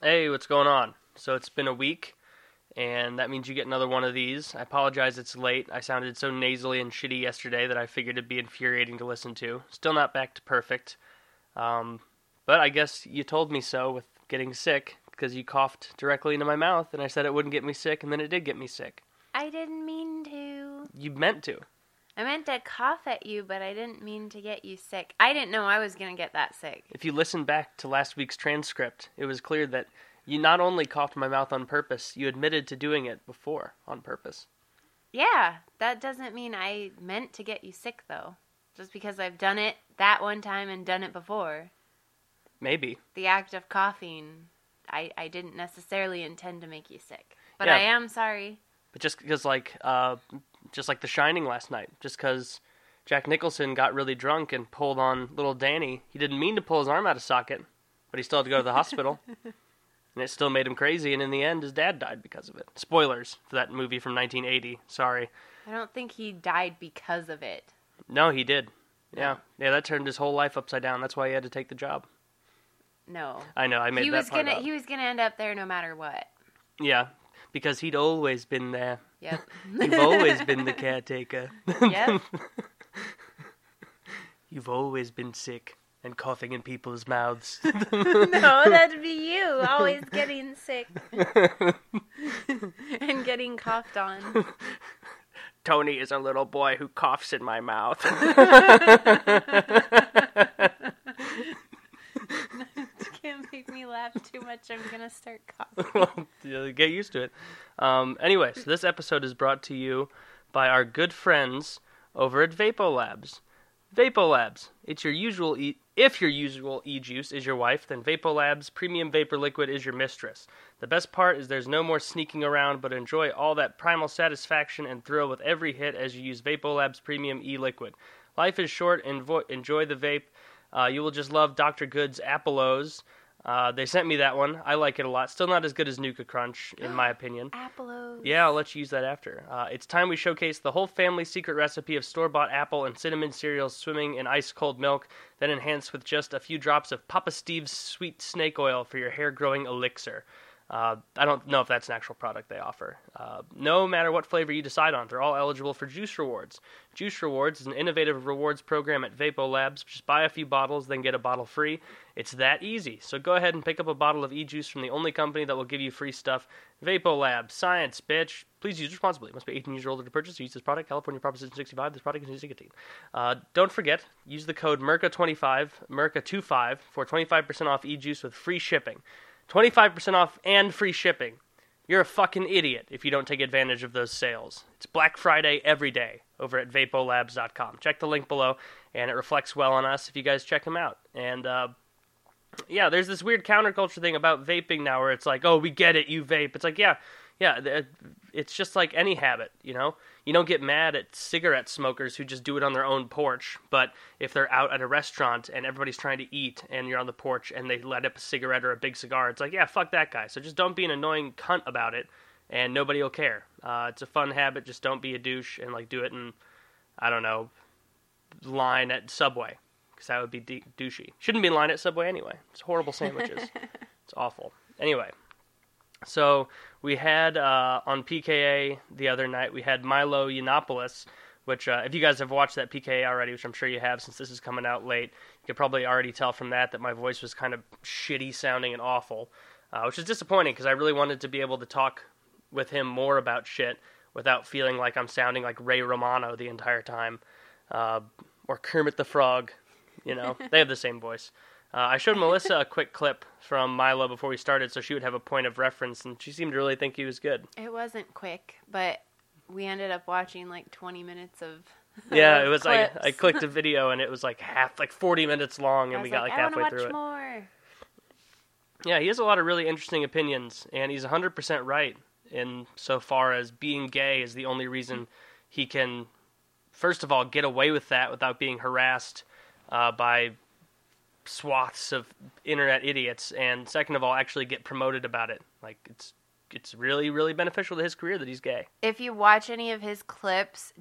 Hey, what's going on? So it's been a week, and that means you get another one of these. I apologize it's late. I sounded so nasally and shitty yesterday that I figured it'd be infuriating to listen to. Still not back to perfect. But I guess you told me so with getting sick, because you coughed directly into my mouth, and I said it wouldn't get me sick, and then it did get me sick. I didn't mean to. You meant to. I meant to cough at you, but I didn't mean to get you sick. I didn't know I was going to get that sick. If you listen back to last week's transcript, it was clear that you not only coughed in my mouth on purpose, you admitted to doing it before on purpose. Yeah, that doesn't mean I meant to get you sick, though. Just because I've done it that one time and done it before. Maybe. The act of coughing, I didn't necessarily intend to make you sick. But Yeah. I am sorry. But just because, just like The Shining last night, just because Jack Nicholson got really drunk and pulled on little Danny, he didn't mean to pull his arm out of socket, but he still had to go to the hospital. And it still made him crazy, and in the end, his dad died because of it. Spoilers for that movie from 1980. Sorry. I don't think he died because of it. No, he did. Yeah, that turned his whole life upside down. That's why he had to take the job. No. I know, I made that part up. He was gonna end up there no matter what. Yeah, because he'd always been there. Yep. You've always been the caretaker. Yep. You've always been sick and coughing in people's mouths. No, that'd be you, always getting sick. And getting coughed on. Tony is a little boy who coughs in my mouth. Can't make me laugh too much. I'm gonna start coughing. Well, get used to it. Anyway, so this episode is brought to you by our good friends over at VapoLabs. VapoLabs. It's your usual if your usual e-juice is your wife, then VapoLabs Premium Vapor Liquid is your mistress. The best part is there's no more sneaking around, but enjoy all that primal satisfaction and thrill with every hit as you use VapoLabs Premium E-Liquid. Life is short, enjoy the vape. You will just love Dr. Good's Apple-O's. They sent me that one. I like it a lot. Still not as good as Nuka Crunch, in my opinion. Apple-O's. Yeah, I'll let you use that after. It's time we showcase the whole family secret recipe of store-bought apple and cinnamon cereals swimming in ice-cold milk, then enhanced with just a few drops of Papa Steve's sweet snake oil for your hair-growing elixir. I don't know if that's an actual product they offer. No matter what flavor you decide on, they're all eligible for Juice Rewards. Juice Rewards is an innovative rewards program at VapoLabs. Just buy a few bottles, then get a bottle free. It's that easy. So go ahead and pick up a bottle of e-juice from the only company that will give you free stuff. VapoLabs. Science, bitch. Please use responsibly. Must be 18 years or older to purchase or use this product. California Proposition 65. This product contains nicotine. Don't forget, use the code MERCA25, MERCA25 for 25% off e-juice with free shipping. 25% off and free shipping. You're a fucking idiot if you don't take advantage of those sales. It's Black Friday every day over at VapoLabs.com. Check the link below, and it reflects well on us if you guys check them out. And, yeah, there's this weird counterculture thing about vaping now where it's like, oh, we get it, you vape. It's like, yeah, it's just like any habit, you know? You don't get mad at cigarette smokers who just do it on their own porch, but if they're out at a restaurant and everybody's trying to eat and you're on the porch and they light up a cigarette or a big cigar, it's like, yeah, fuck that guy. So just don't be an annoying cunt about it, and nobody will care. It's a fun habit. Just don't be a douche and, like, do it in, I don't know, line at Subway, because that would be douchey. Shouldn't be in line at Subway anyway. It's horrible sandwiches. It's awful. Anyway. So we had, on PKA the other night, we had Milo Yiannopoulos, which, if you guys have watched that PKA already, which I'm sure you have since this is coming out late, you could probably already tell from that my voice was kind of shitty sounding and awful, which is disappointing because I really wanted to be able to talk with him more about shit without feeling like I'm sounding like Ray Romano the entire time, or Kermit the Frog, you know, they have the same voice. I showed Melissa a quick clip from Milo before we started so she would have a point of reference, and she seemed to really think he was good. It wasn't quick, but we ended up watching like 20 minutes of yeah, it was clips. like I clicked a video and it was like 40 minutes long, and we got like halfway through it. More. Yeah, he has a lot of really interesting opinions, and he's 100% right in so far as being gay is the only reason he can, first of all, get away with that without being harassed by swaths of internet idiots, and second of all, actually get promoted about it. Like, it's really, really beneficial to his career that he's gay. If you watch any of his clips,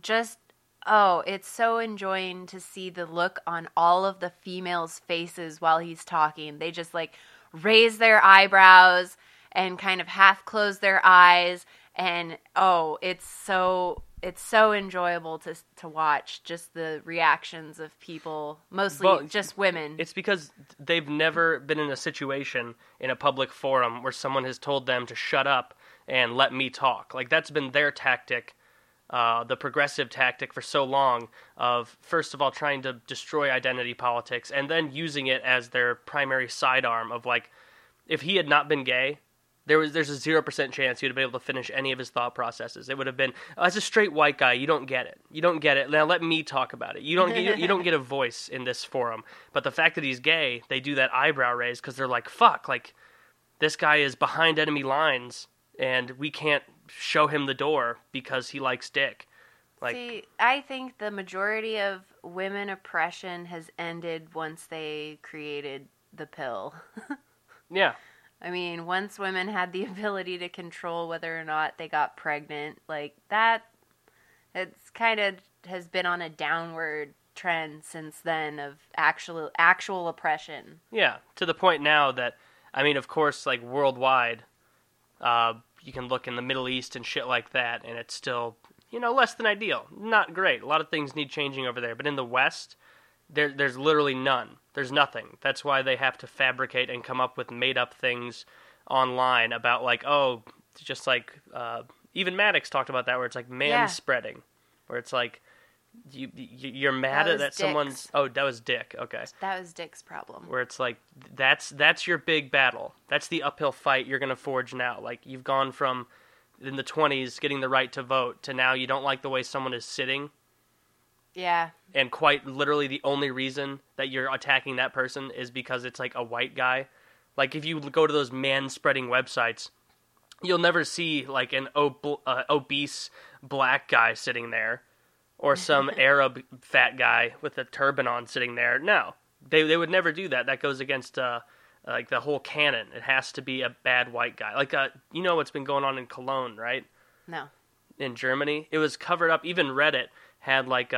it's so enjoying to see the look on all of the females' faces while he's talking. They just, like, raise their eyebrows and kind of half close their eyes. And, it's so enjoyable to watch, just the reactions of people, mostly just women. It's because they've never been in a situation in a public forum where someone has told them to shut up and let me talk. Like, that's been their tactic, the progressive tactic for so long of, first of all, trying to destroy identity politics and then using it as their primary sidearm of, like, if he had not been gay, there's a 0% chance he would have been able to finish any of his thought processes. It would have been, as a straight white guy, you don't get it. You don't get it. Now let me talk about it. You don't get a voice in this forum. But the fact that he's gay, they do that eyebrow raise because they're like, fuck, like, this guy is behind enemy lines, and we can't show him the door because he likes dick. Like, see, I think the majority of women oppression has ended once they created the pill. yeah. I mean, once women had the ability to control whether or not they got pregnant, like that, it's kind of has been on a downward trend since then of actual oppression. Yeah, to the point now that, I mean, of course, like worldwide, you can look in the Middle East and shit like that, and it's still, less than ideal. Not great. A lot of things need changing over there. But in the West, there's literally none. There's nothing. That's why they have to fabricate and come up with made-up things online about, like, just like, even Maddox talked about that, where it's like man-spreading, where it's like, you're mad at that someone's... Oh, that was Dick. Okay. That was Dick's problem. Where it's like, that's your big battle. That's the uphill fight you're going to forge now. Like, you've gone from, in the 20s, getting the right to vote, to now you don't like the way someone is sitting. Yeah. And quite literally the only reason that you're attacking that person is because it's like a white guy. Like, if you go to those man-spreading websites, you'll never see like an obese black guy sitting there, or some Arab fat guy with a turban on sitting there. No, they would never do that. That goes against like the whole canon. It has to be a bad white guy. Like, what's been going on in Cologne, right? No. In Germany, it was covered up. Even Reddit had like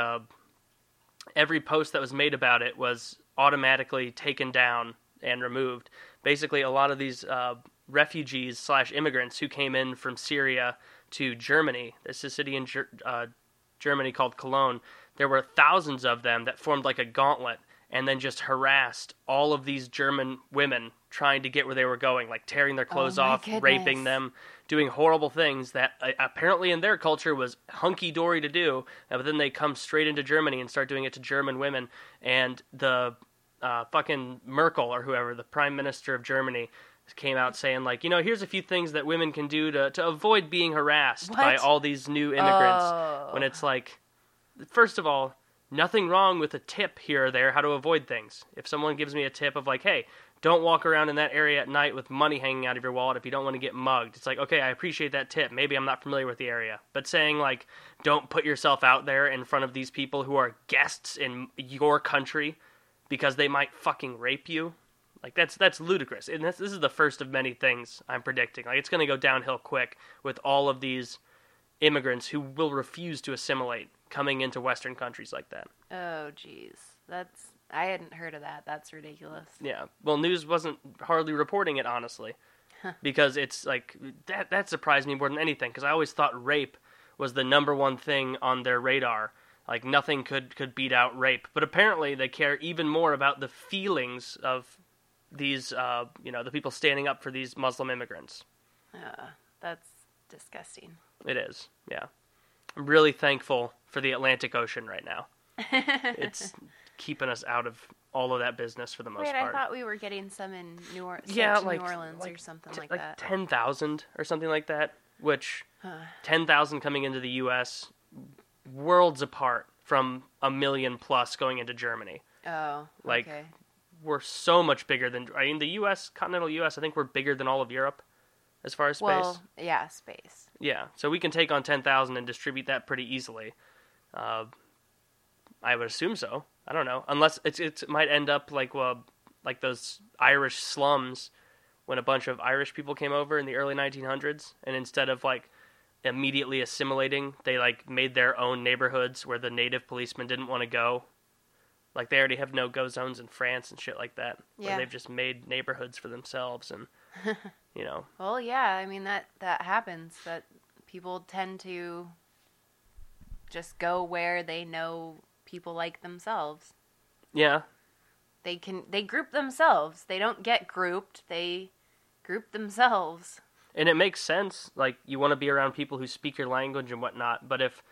every post that was made about it was automatically taken down and removed. Basically, a lot of these refugees / immigrants who came in from Syria to Germany, this is a city in Germany called Cologne, there were thousands of them that formed like a gauntlet and then just harassed all of these German women trying to get where they were going, like tearing their clothes off, raping them, doing horrible things that apparently in their culture was hunky-dory to do, but then they come straight into Germany and start doing it to German women. And the fucking Merkel or whoever, the prime minister of Germany, came out saying, like, here's a few things that women can do to avoid being harassed by all these new immigrants. When it's like, first of all, nothing wrong with a tip here or there how to avoid things. If someone gives me a tip of like, hey, don't walk around in that area at night with money hanging out of your wallet if you don't want to get mugged. It's like, okay, I appreciate that tip. Maybe I'm not familiar with the area. But saying, like, don't put yourself out there in front of these people who are guests in your country because they might fucking rape you, like, that's ludicrous. And this is the first of many things I'm predicting. Like, it's going to go downhill quick with all of these immigrants who will refuse to assimilate coming into Western countries like that. Oh, jeez. I hadn't heard of that. That's ridiculous. Yeah. Well, news wasn't hardly reporting it, honestly. Because it's like, that surprised me more than anything, because I always thought rape was the number one thing on their radar. Like, nothing could beat out rape. But apparently they care even more about the feelings of these, the people standing up for these Muslim immigrants. That's disgusting. It is, yeah. I'm really thankful for the Atlantic Ocean right now. It's keeping us out of all of that business for the most part. I thought we were getting some in New Orleans or something like that. 10,000 or something like that, which 10,000 coming into the U.S., worlds apart from 1 million plus going into Germany. Oh, like, okay. We're so much bigger than... I mean, the U.S., continental U.S., I think we're bigger than all of Europe as far as space. Well, yeah, space. Yeah, so we can take on 10,000 and distribute that pretty easily. I would assume so. I don't know. Unless it might end up like those Irish slums when a bunch of Irish people came over in the early 1900s, and instead of like immediately assimilating, they like made their own neighborhoods where the native policemen didn't want to go. Like, they already have no-go zones in France and shit like that. Yeah. Where they've just made neighborhoods for themselves and, you know. Well, yeah, I mean, that happens. That people tend to just go where they know people like themselves. Yeah. They group themselves. They don't get grouped. They group themselves. And it makes sense. Like, you want to be around people who speak your language and whatnot. But if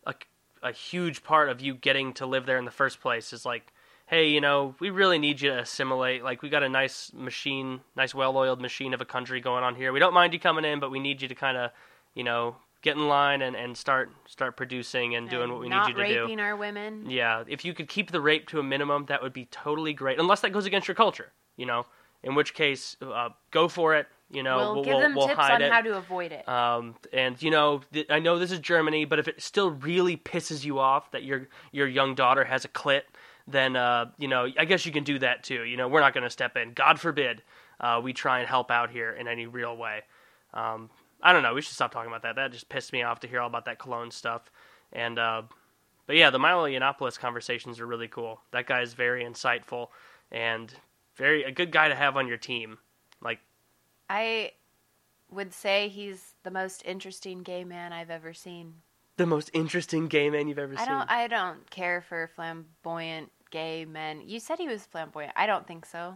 a huge part of you getting to live there in the first place is like, hey, you know, we really need you to assimilate. Like, we got a nice machine, nice well-oiled machine of a country going on here. We don't mind you coming in, but we need you to kind of, you know, get in line and start producing and doing what we need you to do. Not raping our women. Yeah, if you could keep the rape to a minimum, that would be totally great. Unless that goes against your culture, you know. In which case, go for it. You know, we'll give them tips hide on how to avoid it. And you know, I know this is Germany, but if it still really pisses you off that your young daughter has a clit, then you know, I guess you can do that too. You know, we're not going to step in. God forbid we try and help out here in any real way. I don't know. We should stop talking about that. That just pissed me off to hear all about that Cologne stuff. And but yeah, the Milo Yiannopoulos conversations are really cool. That guy is very insightful and a good guy to have on your team. Like, I would say he's the most interesting gay man I've ever seen. The most interesting gay man you've ever seen? I don't care for flamboyant gay men. You said he was flamboyant. I don't think so.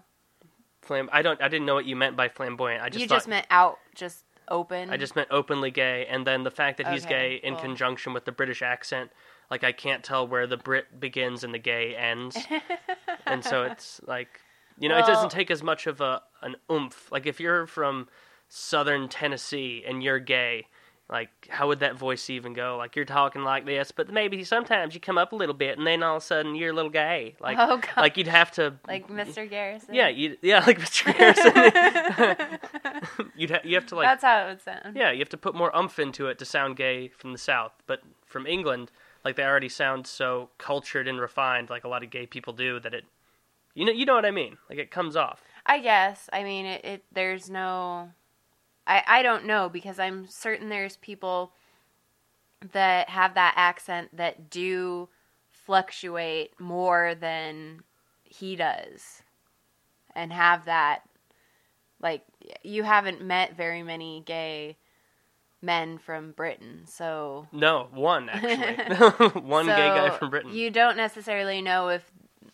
I didn't know what you meant by flamboyant. You just meant out, just open. I just meant openly gay, and then the fact that he's gay in cool. conjunction with the British accent, like, I can't tell where the Brit begins and the gay ends. And so it's like, you know, it doesn't take as much of an oomph. Like, if you're from southern Tennessee and you're gay, like, how would that voice even go? Like, you're talking like this, but maybe sometimes you come up a little bit, and then all of a sudden you're a little gay. Like, oh, God. Like, you'd have to... Like Mr. Garrison? Yeah, like Mr. Garrison. you have to, like... That's how it would sound. Yeah, you have to put more oomph into it to sound gay from the South. But from England, like, they already sound so cultured and refined, like a lot of gay people do, that it... You know what I mean? Like, it comes off. I guess. I mean, there's no... I don't know, because I'm certain there's people that have that accent that do fluctuate more than he does. And have that... Like, you haven't met very many gay men from Britain, so... No, one, actually. One gay guy from Britain. You don't necessarily know if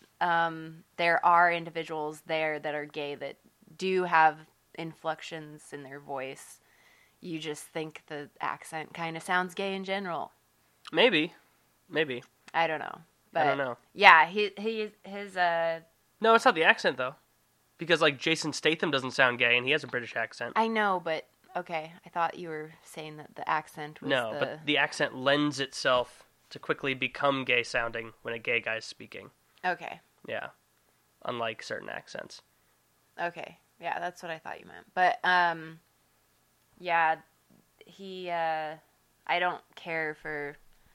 there are individuals there that are gay that do have inflections in their voice. You just think the accent kind of sounds gay in general. Maybe. I don't know. But I don't know. Yeah, his No, it's not the accent, though. Because, like, Jason Statham doesn't sound gay, and he has a British accent. I know, but... Okay, I thought you were saying that the accent was No, but the accent lends itself to quickly become gay-sounding when a gay guy's speaking. Okay. Yeah. Unlike certain accents. Okay. Yeah, that's what I thought you meant. But, yeah, I don't care for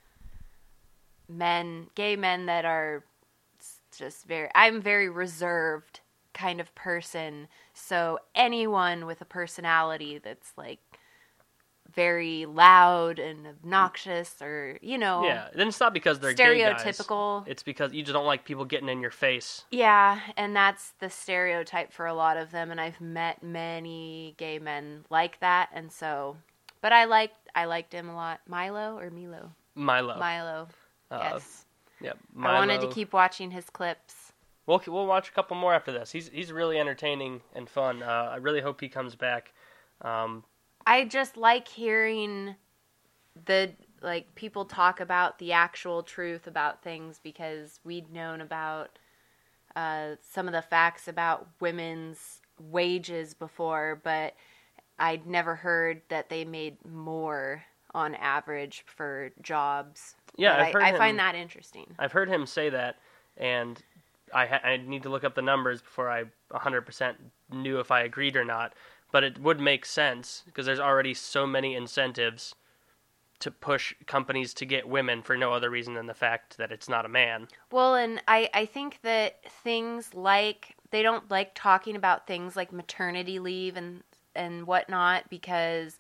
gay men that are just I'm very reserved kind of person, so anyone with a personality that's, like, very loud and obnoxious, or, you know... Yeah, then it's not because they're gay guys. Stereotypical. It's because you just don't like people getting in your face. Yeah, and that's the stereotype for a lot of them, and I've met many gay men like that, and so... But I liked him a lot. Milo or Milo? Milo. Yes. Yeah, Milo. I wanted to keep watching his clips. We'll watch a couple more after this. He's really entertaining and fun. I really hope he comes back. I just like hearing people talk about the actual truth about things, because we'd known about some of the facts about women's wages before, but I'd never heard that they made more on average for jobs. Yeah, I find that interesting. I've heard him say that, and I need to look up the numbers before I 100% knew if I agreed or not. But it would make sense, because there's already so many incentives to push companies to get women for no other reason than the fact that it's not a man. Well, and I think that things like, they don't like talking about things like maternity leave and whatnot, because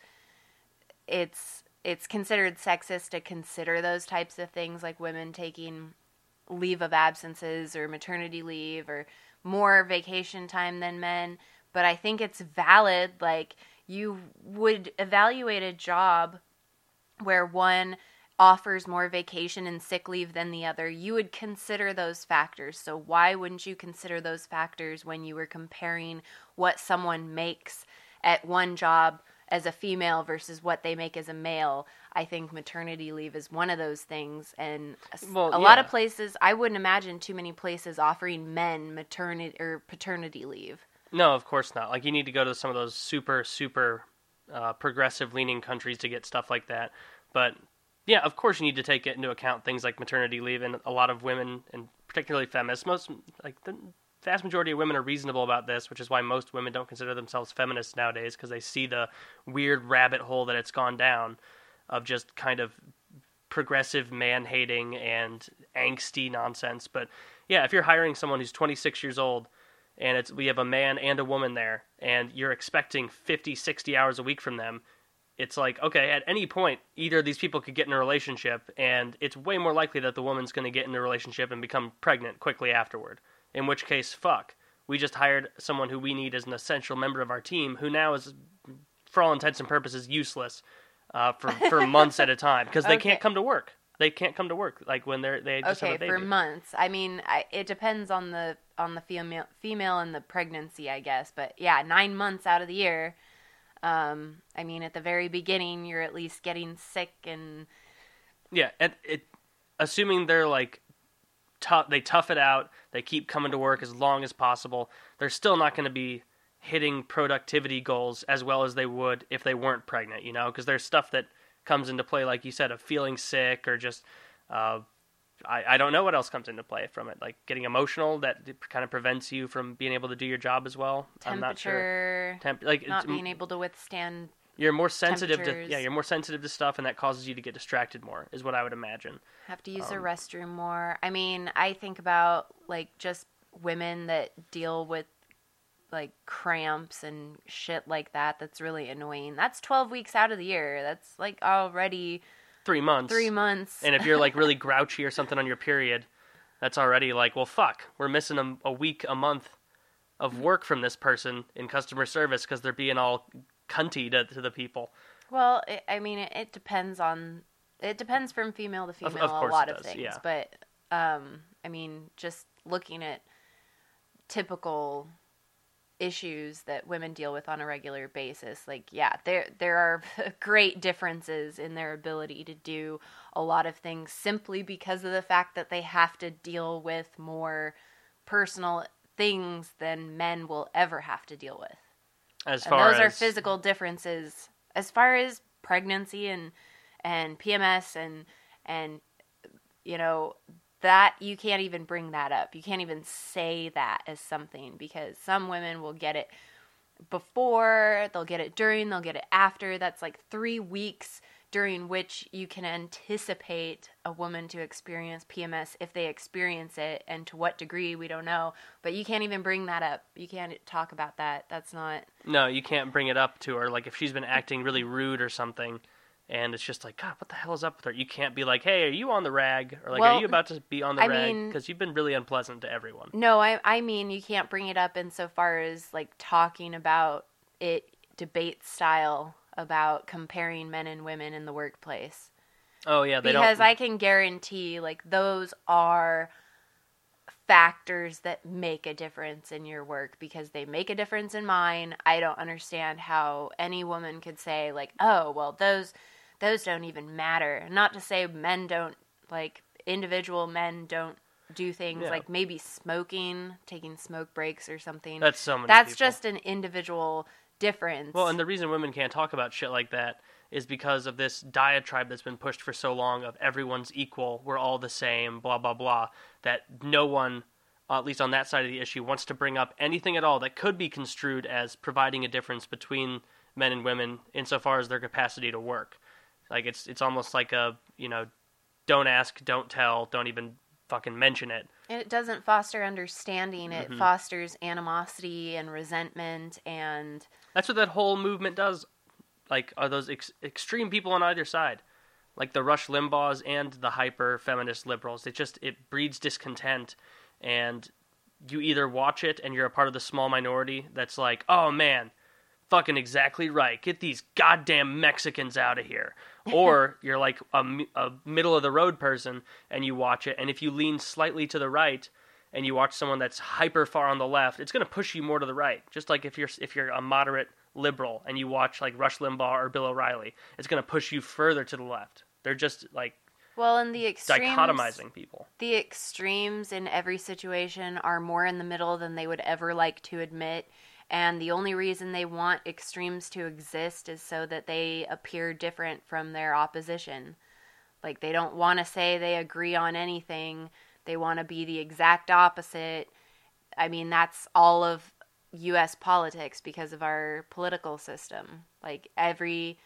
it's considered sexist to consider those types of things, like women taking leave of absences or maternity leave or more vacation time than men. But I think it's valid. Like, you would evaluate a job where one offers more vacation and sick leave than the other. You would consider those factors. So why wouldn't you consider those factors when you were comparing what someone makes at one job as a female versus what they make as a male? I think maternity leave is one of those things. And a lot of places, I wouldn't imagine too many places offering men maternity or paternity leave. No, of course not. Like, you need to go to some of those super progressive leaning countries to get stuff like that. But yeah, of course you need to take it into account things like maternity leave, and a lot of women, and particularly feminists, the vast majority of women are reasonable about this, which is why most women don't consider themselves feminists nowadays, because they see the weird rabbit hole that it's gone down of just kind of progressive man-hating and angsty nonsense. But yeah, if you're hiring someone who's 26 years old, and we have a man and a woman there, and you're expecting 50, 60 hours a week from them, it's like, okay, at any point, either of these people could get in a relationship, and it's way more likely that the woman's going to get in a relationship and become pregnant quickly afterward. In which case, fuck. We just hired someone who we need as an essential member of our team, who now is, for all intents and purposes, useless for months at a time, because they can't come to work. They can't come to work, like when they just have a baby. For months. I mean, it depends on the female and the pregnancy, I guess. But yeah, 9 months out of the year. I mean, at the very beginning, you're at least getting sick and... Yeah, assuming they're like, they tough it out, they keep coming to work as long as possible, they're still not going to be hitting productivity goals as well as they would if they weren't pregnant, you know? Because there's stuff that comes into play, like you said, of feeling sick or just... I don't know what else comes into play from it. Like getting emotional, that kind of prevents you from being able to do your job as well. I'm not sure. Not being able to withstand. You're more sensitive you're more sensitive to stuff, and that causes you to get distracted more, is what I would imagine. Have to use the restroom more. I mean, I think about like just women that deal with like cramps and shit like that. That's really annoying. That's 12 weeks out of the year. That's like already 3 months. 3 months. And if you're like really grouchy or something on your period, that's already like, well, fuck, we're missing a week, a month of work from this person in customer service because they're being all cunty to the people. Well, it depends from female to female, of course a lot it of does, things. yeah. But, just looking at typical issues that women deal with on a regular basis, like, yeah, there are great differences in their ability to do a lot of things simply because of the fact that they have to deal with more personal things than men will ever have to deal with. Those are physical differences as far as pregnancy and PMS and you know, that you can't even bring that up. You can't even say that as something, because some women will get it before, they'll get it during, they'll get it after. That's like 3 weeks during which you can anticipate a woman to experience PMS if they experience it, and to what degree, we don't know. But you can't even bring that up. You can't talk about that. That's not... No, you can't bring it up to her. Like, if she's been acting really rude or something, and it's just like, God, what the hell is up with her? You can't be like, hey, are you on the rag? Or like, are you about to be on the rag? Because you've been really unpleasant to everyone. No, I mean, you can't bring it up insofar as, like, talking about it debate style about comparing men and women in the workplace. Oh, yeah, because I can guarantee, like, those are factors that make a difference in your work, because they make a difference in mine. I don't understand how any woman could say, like, oh, well, those don't even matter. Not to say men don't, like, individual men don't do things like maybe smoking, taking smoke breaks or something. That's so many That's people. just an individual difference. Well, and the reason women can't talk about shit like that is because of this diatribe that's been pushed for so long of everyone's equal, we're all the same, blah, blah, blah, that no one, at least on that side of the issue, wants to bring up anything at all that could be construed as providing a difference between men and women insofar as their capacity to work. Like, it's almost like a, you know, don't ask, don't tell, don't even fucking mention it. It doesn't foster understanding. It fosters animosity and resentment, and... That's what that whole movement does. Like, are those extreme people on either side. like the Rush Limbaughs and the hyper feminist liberals. It breeds discontent, and you either watch it and you're a part of the small minority that's like, oh man, fucking exactly right, get these goddamn Mexicans out of here, or you're like a middle of the road person and you watch it, and if you lean slightly to the right and you watch someone that's hyper far on the left, it's going to push you more to the right. Just like if you're a moderate liberal and you watch like Rush Limbaugh or Bill O'Reilly, it's going to push you further to the left. They're just like, well, and the extremes, dichotomizing people. The extremes in every situation are more in the middle than they would ever like to admit. And the only reason they want extremes to exist is so that they appear different from their opposition. Like, they don't want to say they agree on anything. They want to be the exact opposite. I mean, that's all of U.S. politics because of our political system. Like, every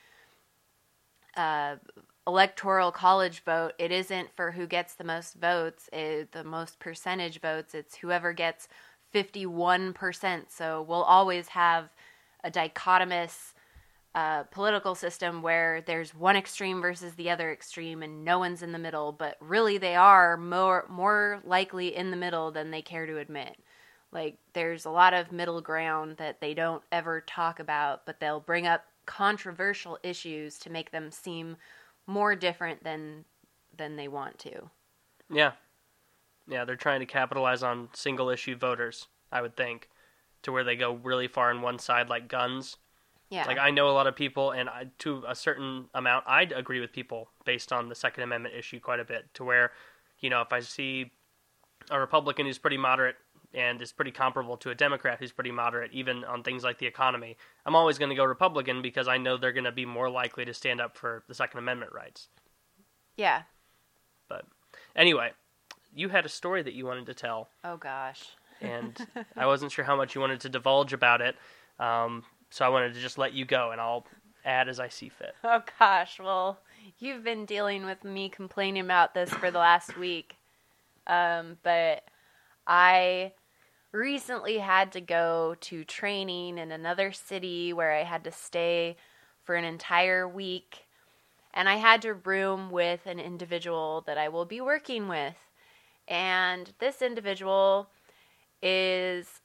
electoral college vote, it isn't for who gets the most votes, the most percentage votes. It's whoever gets 51%. So we'll always have a dichotomous political system where there's one extreme versus the other extreme and no one's in the middle, but really they are more likely in the middle than they care to admit. Like, there's a lot of middle ground that they don't ever talk about, but they'll bring up controversial issues to make them seem more different than they want to. Yeah. Yeah, they're trying to capitalize on single-issue voters, I would think, to where they go really far on one side, like guns. Yeah. Like, I know a lot of people, and to a certain amount, I'd agree with people based on the Second Amendment issue quite a bit, to where, you know, if I see a Republican who's pretty moderate and is pretty comparable to a Democrat who's pretty moderate, even on things like the economy, I'm always going to go Republican because I know they're going to be more likely to stand up for the Second Amendment rights. Yeah. But anyway, you had a story that you wanted to tell. Oh, gosh. And I wasn't sure how much you wanted to divulge about it, so I wanted to just let you go, and I'll add as I see fit. Oh, gosh. Well, you've been dealing with me complaining about this for the last week. But I recently had to go to training in another city where I had to stay for an entire week. And I had to room with an individual that I will be working with. And this individual is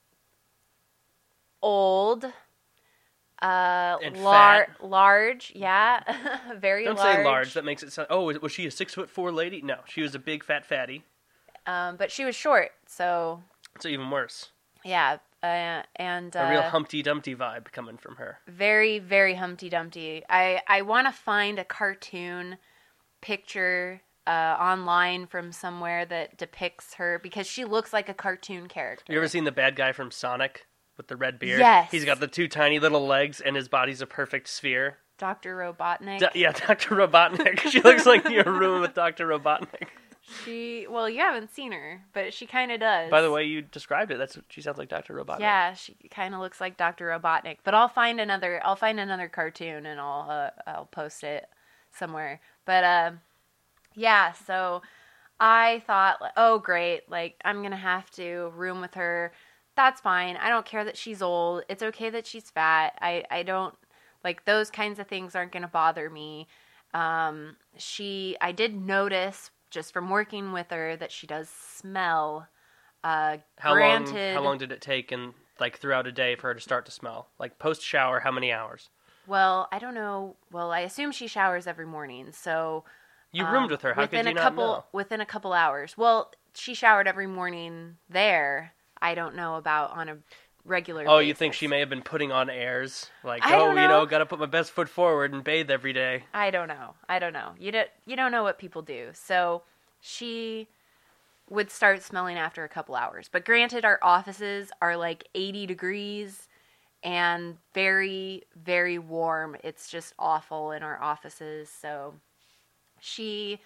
old, and fat. large, yeah, very Don't large. Don't say large. That makes it sound. Oh, was she a 6'4" lady? No, she was a big fat fatty. But she was short, so. So even worse. Yeah, and a real Humpty Dumpty vibe coming from her. Very, very Humpty Dumpty. I want to find a cartoon picture online from somewhere that depicts her, because she looks like a cartoon character. You ever seen the bad guy from Sonic with the red beard? Yes. He's got the two tiny little legs and his body's a perfect sphere. Dr. Robotnik. Yeah, Dr. Robotnik. She looks like you're rooming with Dr. Robotnik. Well, you haven't seen her, but she kind of does. By the way you described it, she sounds like Dr. Robotnik. Yeah, she kind of looks like Dr. Robotnik. But I'll find another cartoon and I'll post it somewhere. But yeah, so I thought, oh great, like I'm gonna have to room with her. That's fine. I don't care that she's old. It's okay that she's fat. I don't like those kinds of things aren't gonna bother me. I did notice just from working with her that she does smell. How long did it take throughout a day for her to start to smell? Like post shower, how many hours? Well, I don't know. Well, I assume she showers every morning, so you roomed with her. How could you not know? Within a couple hours. Well, she showered every morning there. I don't know about on a regular basis. You think she may have been putting on airs? Like, gotta put my best foot forward and bathe every day. I don't know. You don't know what people do. So she would start smelling after a couple hours. But granted, our offices are like 80 degrees and very, very warm. It's just awful in our offices. So she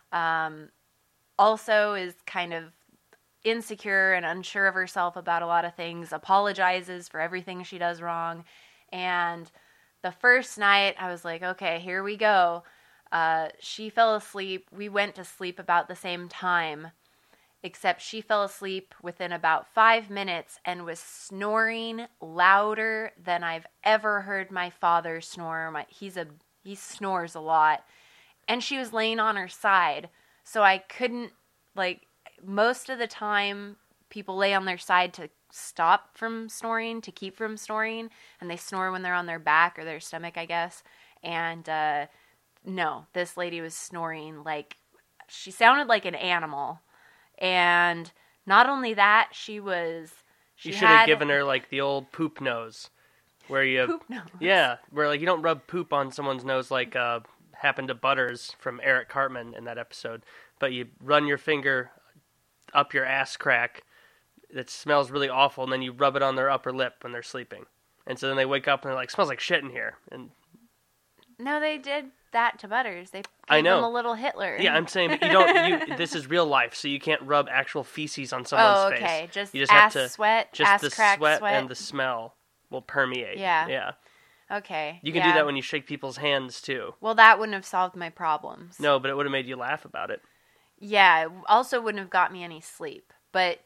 also is kind of insecure and unsure of herself about a lot of things, apologizes for everything she does wrong. And the first night, I was like, okay, here we go. She fell asleep. We went to sleep about the same time, except she fell asleep within about 5 minutes and was snoring louder than I've ever heard my father snore. He snores a lot. and she was laying on her side, so I couldn't, like, most of the time people lay on their side to stop from snoring, to keep from snoring, and they snore when they're on their back or their stomach, I guess. And no, this lady was snoring like, she sounded like an animal. And not only that, you should have given her like the old poop nose, where you poop nose. Yeah, where like you don't rub poop on someone's nose like happened to Butters from Eric Cartman in that episode, but you run your finger up your ass crack that smells really awful, and then you rub it on their upper lip when they're sleeping. And so then they wake up and they're like, smells like shit in here. And no, they did that to Butters. They I gave know. him a little Hitler. Yeah, I'm saying, but you don't. This is real life, so you can't rub actual feces on someone's face. Oh, okay. Just you just ass have to, sweat, just ass the crack sweat sweat. and the smell will permeate. Yeah. Yeah. Okay. You can do that when you shake people's hands too. Well, that wouldn't have solved my problems. No, but it would have made you laugh about it. Yeah. It also wouldn't have got me any sleep. But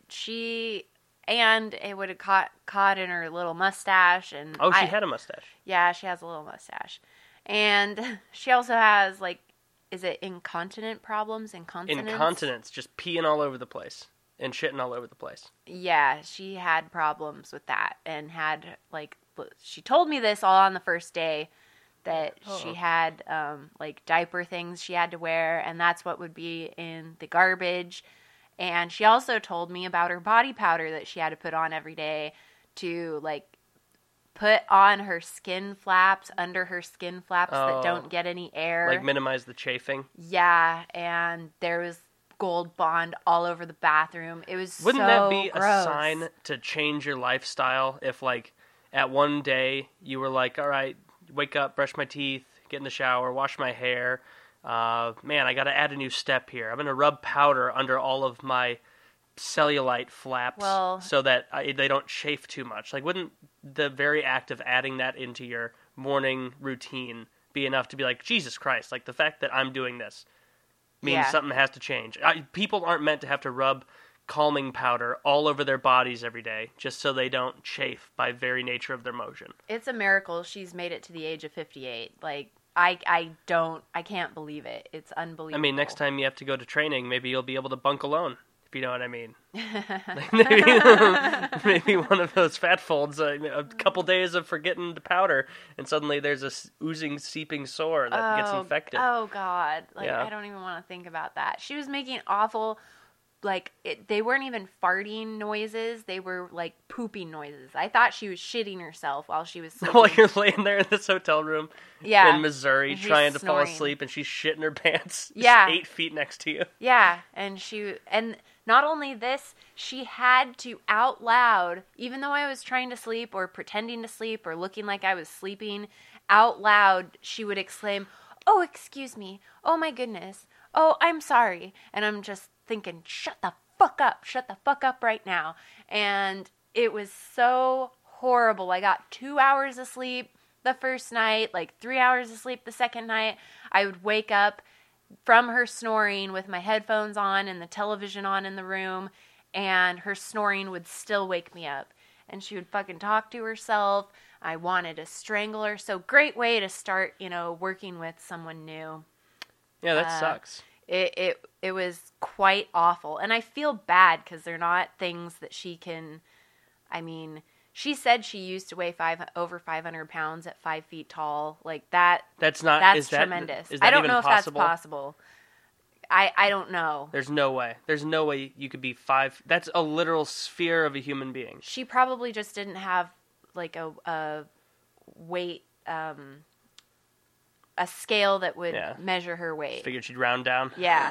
and it would have caught in her little mustache. And oh, she had a mustache. Yeah, she has a little mustache. And she also has, like, is it incontinent problems? Incontinence, just peeing all over the place and shitting all over the place. Yeah, she had problems with that and had, like, she told me this all on the first day, that she had, like, diaper things she had to wear, and that's what would be in the garbage. And she also told me about her body powder that she had to put on every day to, like, put on her skin flaps, under her skin flaps that don't get any air. Like minimize the chafing? Yeah, and there was Gold Bond all over the bathroom. It was Wouldn't so that be gross. a sign to change your lifestyle if, like, at one day you were like, all right, wake up, brush my teeth, get in the shower, wash my hair. Man, I got to add a new step here. I'm going to rub powder under all of my cellulite flaps so that they don't chafe too much. Like, wouldn't the very act of adding that into your morning routine be enough to be like, Jesus Christ, like, the fact that I'm doing this means something has to change. People aren't meant to have to rub calming powder all over their bodies every day just so they don't chafe by very nature of their motion. It's a miracle she's made it to the age of 58. Like, I can't believe it. It's unbelievable. I mean, next time you have to go to training, maybe you'll be able to bunk alone, if you know what I mean. Maybe one of those fat folds, a couple days of forgetting the powder, and suddenly there's a oozing, seeping sore that gets infected. Oh, God. Like, I don't even want to think about that. She was making awful... Like, they weren't even farting noises. They were, like, pooping noises. I thought she was shitting herself while she was sleeping. While you're laying there in this hotel room in Missouri and trying to snoring. fall asleep, and she's shitting her pants 8 feet next to you. Yeah, and not only this, she had to out loud, even though I was trying to sleep or pretending to sleep or looking like I was sleeping, out loud, she would exclaim, "Oh, excuse me. Oh, my goodness. Oh, I'm sorry." And I'm just thinking, shut the fuck up right now. And it was so horrible. I got 2 hours of sleep the first night, like 3 hours of sleep the second night. I would wake up from her snoring with my headphones on and the television on in the room, and her snoring would still wake me up. And she would fucking talk to herself. I wanted to strangle her. So great way to start, working with someone new. Yeah, that sucks. It was quite awful. And I feel bad because they're not things that she can... I mean, she said she used to weigh over 500 pounds at 5 feet tall. Like, that's tremendous. Is that I don't even know if possible? that's possible. I don't know. There's no way. There's no way you could be 5... That's a literal sphere of a human being. She probably just didn't have, like, a weight... a scale that would measure her weight. Figured she'd round down. Yeah.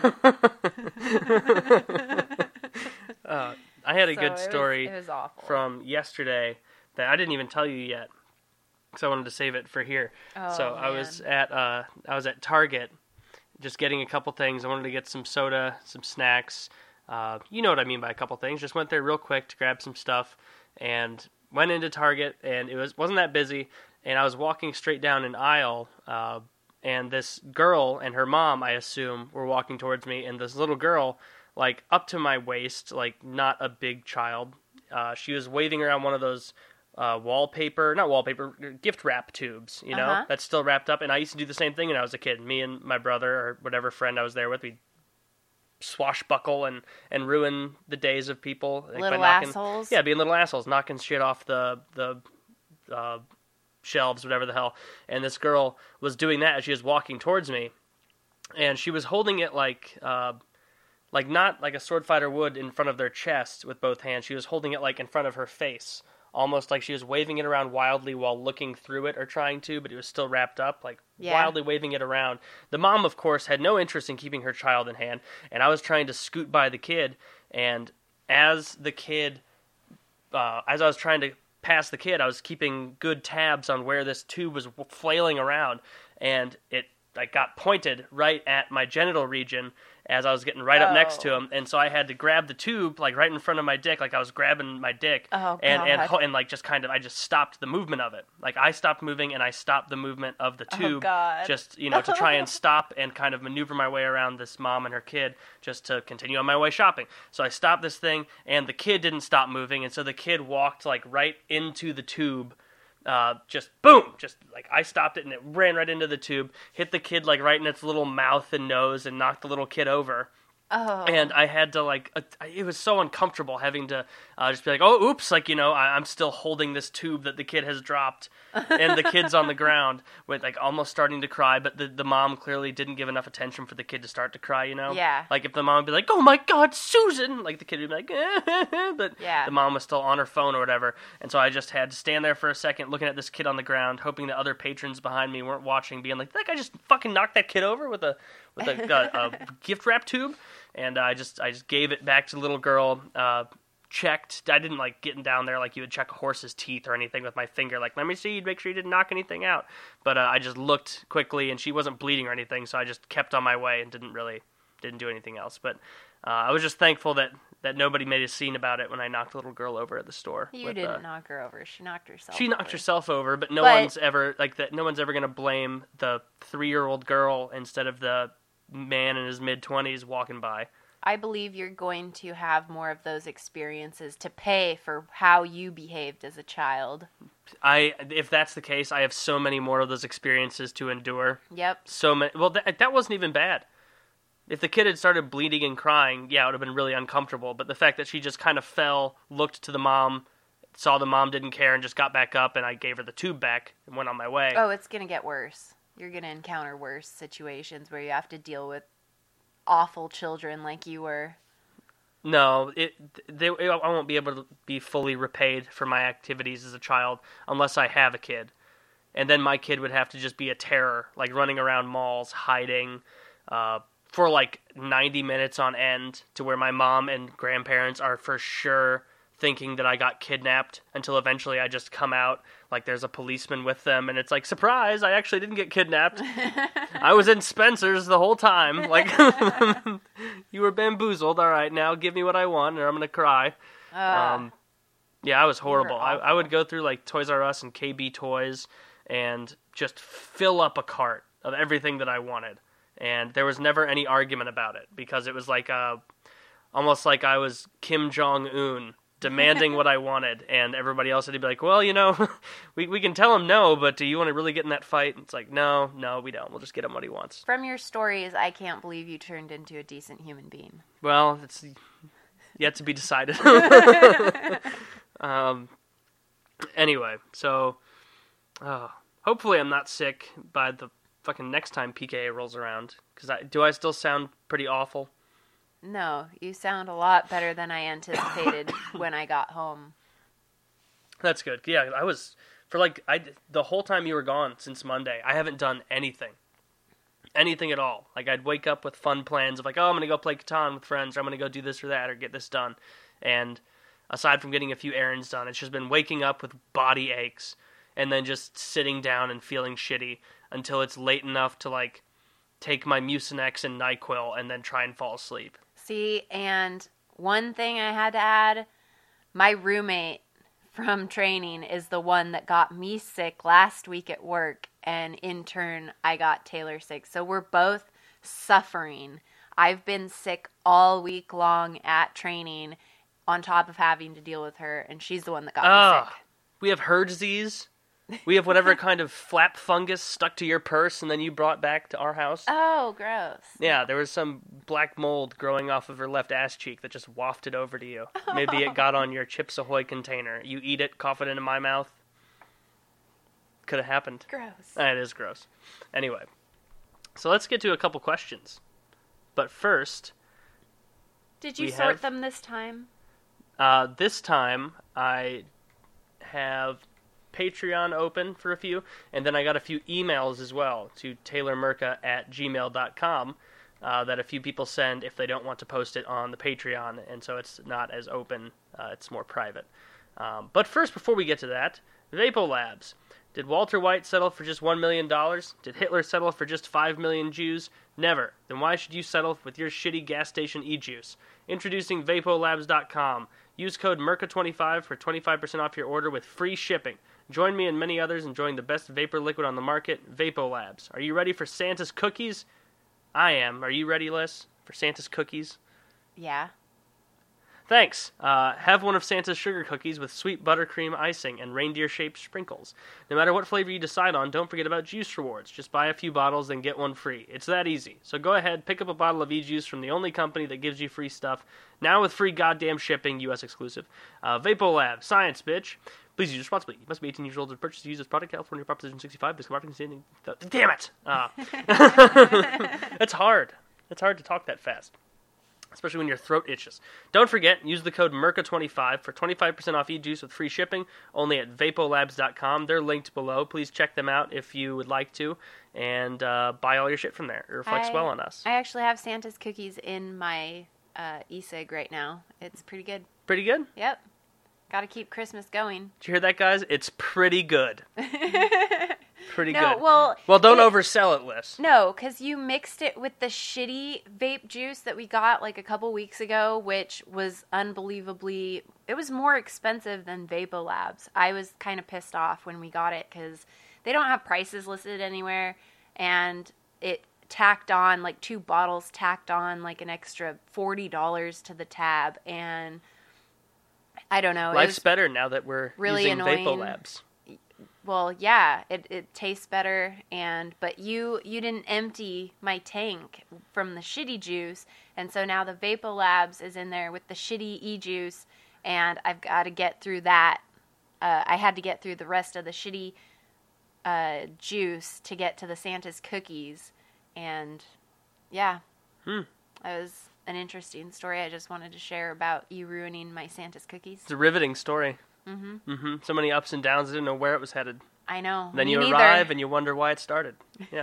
I had a good story it was awful. from yesterday that I didn't even tell you yet because I wanted to save it for here. So man. I was at Target just getting a couple things. I wanted to get some soda, some snacks. You know what I mean by a couple things. Just went there real quick to grab some stuff and went into Target, and it wasn't that busy. And I was walking straight down an aisle, and this girl and her mom, I assume, were walking towards me, and this little girl, like, up to my waist, like, not a big child, she was waving around one of those gift wrap tubes, Uh-huh. that's still wrapped up. And I used to do the same thing when I was a kid. Me and my brother or whatever friend I was there with, we'd swashbuckle and ruin the days of people. Like, Little by knocking, assholes. Yeah, being little assholes, knocking shit off the shelves, whatever the hell. And this girl was doing that as she was walking towards me, and she was holding it like not like a sword fighter would in front of their chest with both hands. She was holding it like in front of her face, almost like she was waving it around wildly while looking through it or trying to, but it was still wrapped up, like wildly waving it around. The mom, of course, had no interest in keeping her child in hand, and I was trying to scoot by the kid, and as I was trying to pass the kid, I was keeping good tabs on where this tube was flailing around, and it got pointed right at my genital region as I was getting right up next to him, and so I had to grab the tube like right in front of my dick, like I was grabbing my dick, and like just kind of I just stopped the movement of it. Like I stopped moving and I stopped the movement of the tube, just to try and stop and kind of maneuver my way around this mom and her kid just to continue on my way shopping. So I stopped this thing, and the kid didn't stop moving, and so the kid walked like right into the tube. Just boom, just like I stopped it and it ran right into the tube, hit the kid like right in its little mouth and nose and knocked the little kid over. Oh. And I had to it was so uncomfortable having to just be like, oh, oops, I'm still holding this tube that the kid has dropped, and the kid's on the ground with like almost starting to cry, but the mom clearly didn't give enough attention for the kid to start to cry, Yeah. Like if the mom would be like, oh my God, Susan, like the kid would be like, but the mom was still on her phone or whatever, and so I just had to stand there for a second looking at this kid on the ground, hoping that other patrons behind me weren't watching, being like, that guy just fucking knocked that kid over with a gift wrap tube. And I just gave it back to the little girl, checked. I didn't like getting down there like you would check a horse's teeth or anything with my finger. Like, let me see, make sure you didn't knock anything out. But I just looked quickly, and she wasn't bleeding or anything, so I just kept on my way and didn't do anything else. But I was just thankful that nobody made a scene about it when I knocked the little girl over at the store. You didn't knock her over. She knocked herself. She knocked herself over, but no one's ever No one's ever gonna blame the 3-year-old girl instead of the man in his mid-20s walking by. I believe you're going to have more of those experiences to pay for how you behaved as a child. If that's the case, I have so many more of those experiences to endure. Yep. So many. Well, that wasn't even bad. If the kid had started bleeding and crying, yeah, it would have been really uncomfortable. But the fact that she just kind of fell, looked to the mom, saw the mom didn't care, and just got back up, and I gave her the tube back and went on my way. Oh, it's going to get worse. You're going to encounter worse situations where you have to deal with awful children like you were. No, I won't be able to be fully repaid for my activities as a child unless I have a kid. And then my kid would have to just be a terror, like running around malls, hiding for like 90 minutes on end, to where my mom and grandparents are for sure thinking that I got kidnapped, until eventually I just come out like there's a policeman with them, and it's like, surprise, I actually didn't get kidnapped. I was in Spencer's the whole time. Like, you were bamboozled. All right, now give me what I want, or I'm gonna cry. Yeah, I was horrible. I would go through like Toys R Us and KB Toys and just fill up a cart of everything that I wanted, and there was never any argument about it, because it was like almost like I was Kim Jong-un demanding what I wanted, and everybody else had to be like, well, we can tell him no, but do you want to really get in that fight? And it's like, no, we don't. We'll just get him what he wants. From your stories, I can't believe you turned into a decent human being. Well, it's yet to be decided. Anyway, so hopefully I'm not sick by the fucking next time PKA rolls around, because do I still sound pretty awful? No, you sound a lot better than I anticipated when I got home. That's good. Yeah, I was, the whole time you were gone since Monday, I haven't done anything. Anything at all. Like, I'd wake up with fun plans of like, oh, I'm going to go play Catan with friends, or I'm going to go do this or that, or get this done. And aside from getting a few errands done, it's just been waking up with body aches, and then just sitting down and feeling shitty until it's late enough to, like, take my Mucinex and NyQuil and then try and fall asleep. See, and one thing I had to add, my roommate from training is the one that got me sick last week at work, and in turn, I got Taylor sick. So we're both suffering. I've been sick all week long at training, on top of having to deal with her, and she's the one that got me sick. We have herd disease. We have whatever kind of flap fungus stuck to your purse and then you brought back to our house. Oh, gross. Yeah, there was some black mold growing off of her left ass cheek that just wafted over to you. Maybe it got on your Chips Ahoy container. You eat it, cough it into my mouth. Could have happened. Gross. It is gross. Anyway, so let's get to a couple questions. But first... Did you sort them this time? This time, I have Patreon open for a few, and then I got a few emails as well to taylormerca@gmail.com that a few people send if they don't want to post it on the Patreon, and so it's not as open, it's more private. But first, before we get to that, Vapo Labs. Did Walter White settle for just $1 million? Did Hitler settle for just 5 million Jews? Never. Then why should you settle with your shitty gas station e-juice? Introducing VapoLabs.com. Use code MERCA25 for 25% off your order with free shipping. Join me and many others enjoying the best vapor liquid on the market, Vapo Labs. Are you ready for Santa's cookies? I am. Are you ready, Liz, for Santa's cookies? Yeah. Thanks. Have one of Santa's sugar cookies with sweet buttercream icing and reindeer-shaped sprinkles. No matter what flavor you decide on, don't forget about juice rewards. Just buy a few bottles, then get one free. It's that easy. So go ahead, pick up a bottle of e-juice from the only company that gives you free stuff, now with free goddamn shipping, U.S. exclusive. Vapo Lab, science, bitch. Please use responsibly. You must be 18 years old to purchase or use this product. California Proposition 65. This marketing standing. Damn it! It's hard. It's hard to talk that fast, especially when your throat itches. Don't forget, use the code MERCA25 for 25% off e-juice with free shipping, only at VapoLabs.com. They're linked below. Please check them out if you would like to, and buy all your shit from there. It reflects well on us. I actually have Santa's cookies in my e-cig right now. It's pretty good. Pretty good? Yep. Got to keep Christmas going. Did you hear that, guys? It's pretty good. Pretty good. Well, don't oversell it, Liz. No, because you mixed it with the shitty vape juice that we got like a couple weeks ago, which was unbelievably... It was more expensive than Vapo Labs. I was kind of pissed off when we got it because they don't have prices listed anywhere, and it tacked on, like 2 bottles tacked on like an extra $40 to the tab, and I don't know. Life's better now that we're really using annoying. Vapo Labs. Well, yeah, it tastes better, but you didn't empty my tank from the shitty juice, and so now the Vapo Labs is in there with the shitty e-juice, and I've got to get through that. I had to get through the rest of the shitty juice to get to the Santa's cookies, and yeah, that was an interesting story I just wanted to share about you ruining my Santa's cookies. It's a riveting story. Mm-hmm. So many ups and downs. I didn't know where it was headed. I know. Then you arrive and you wonder why it started. Yeah.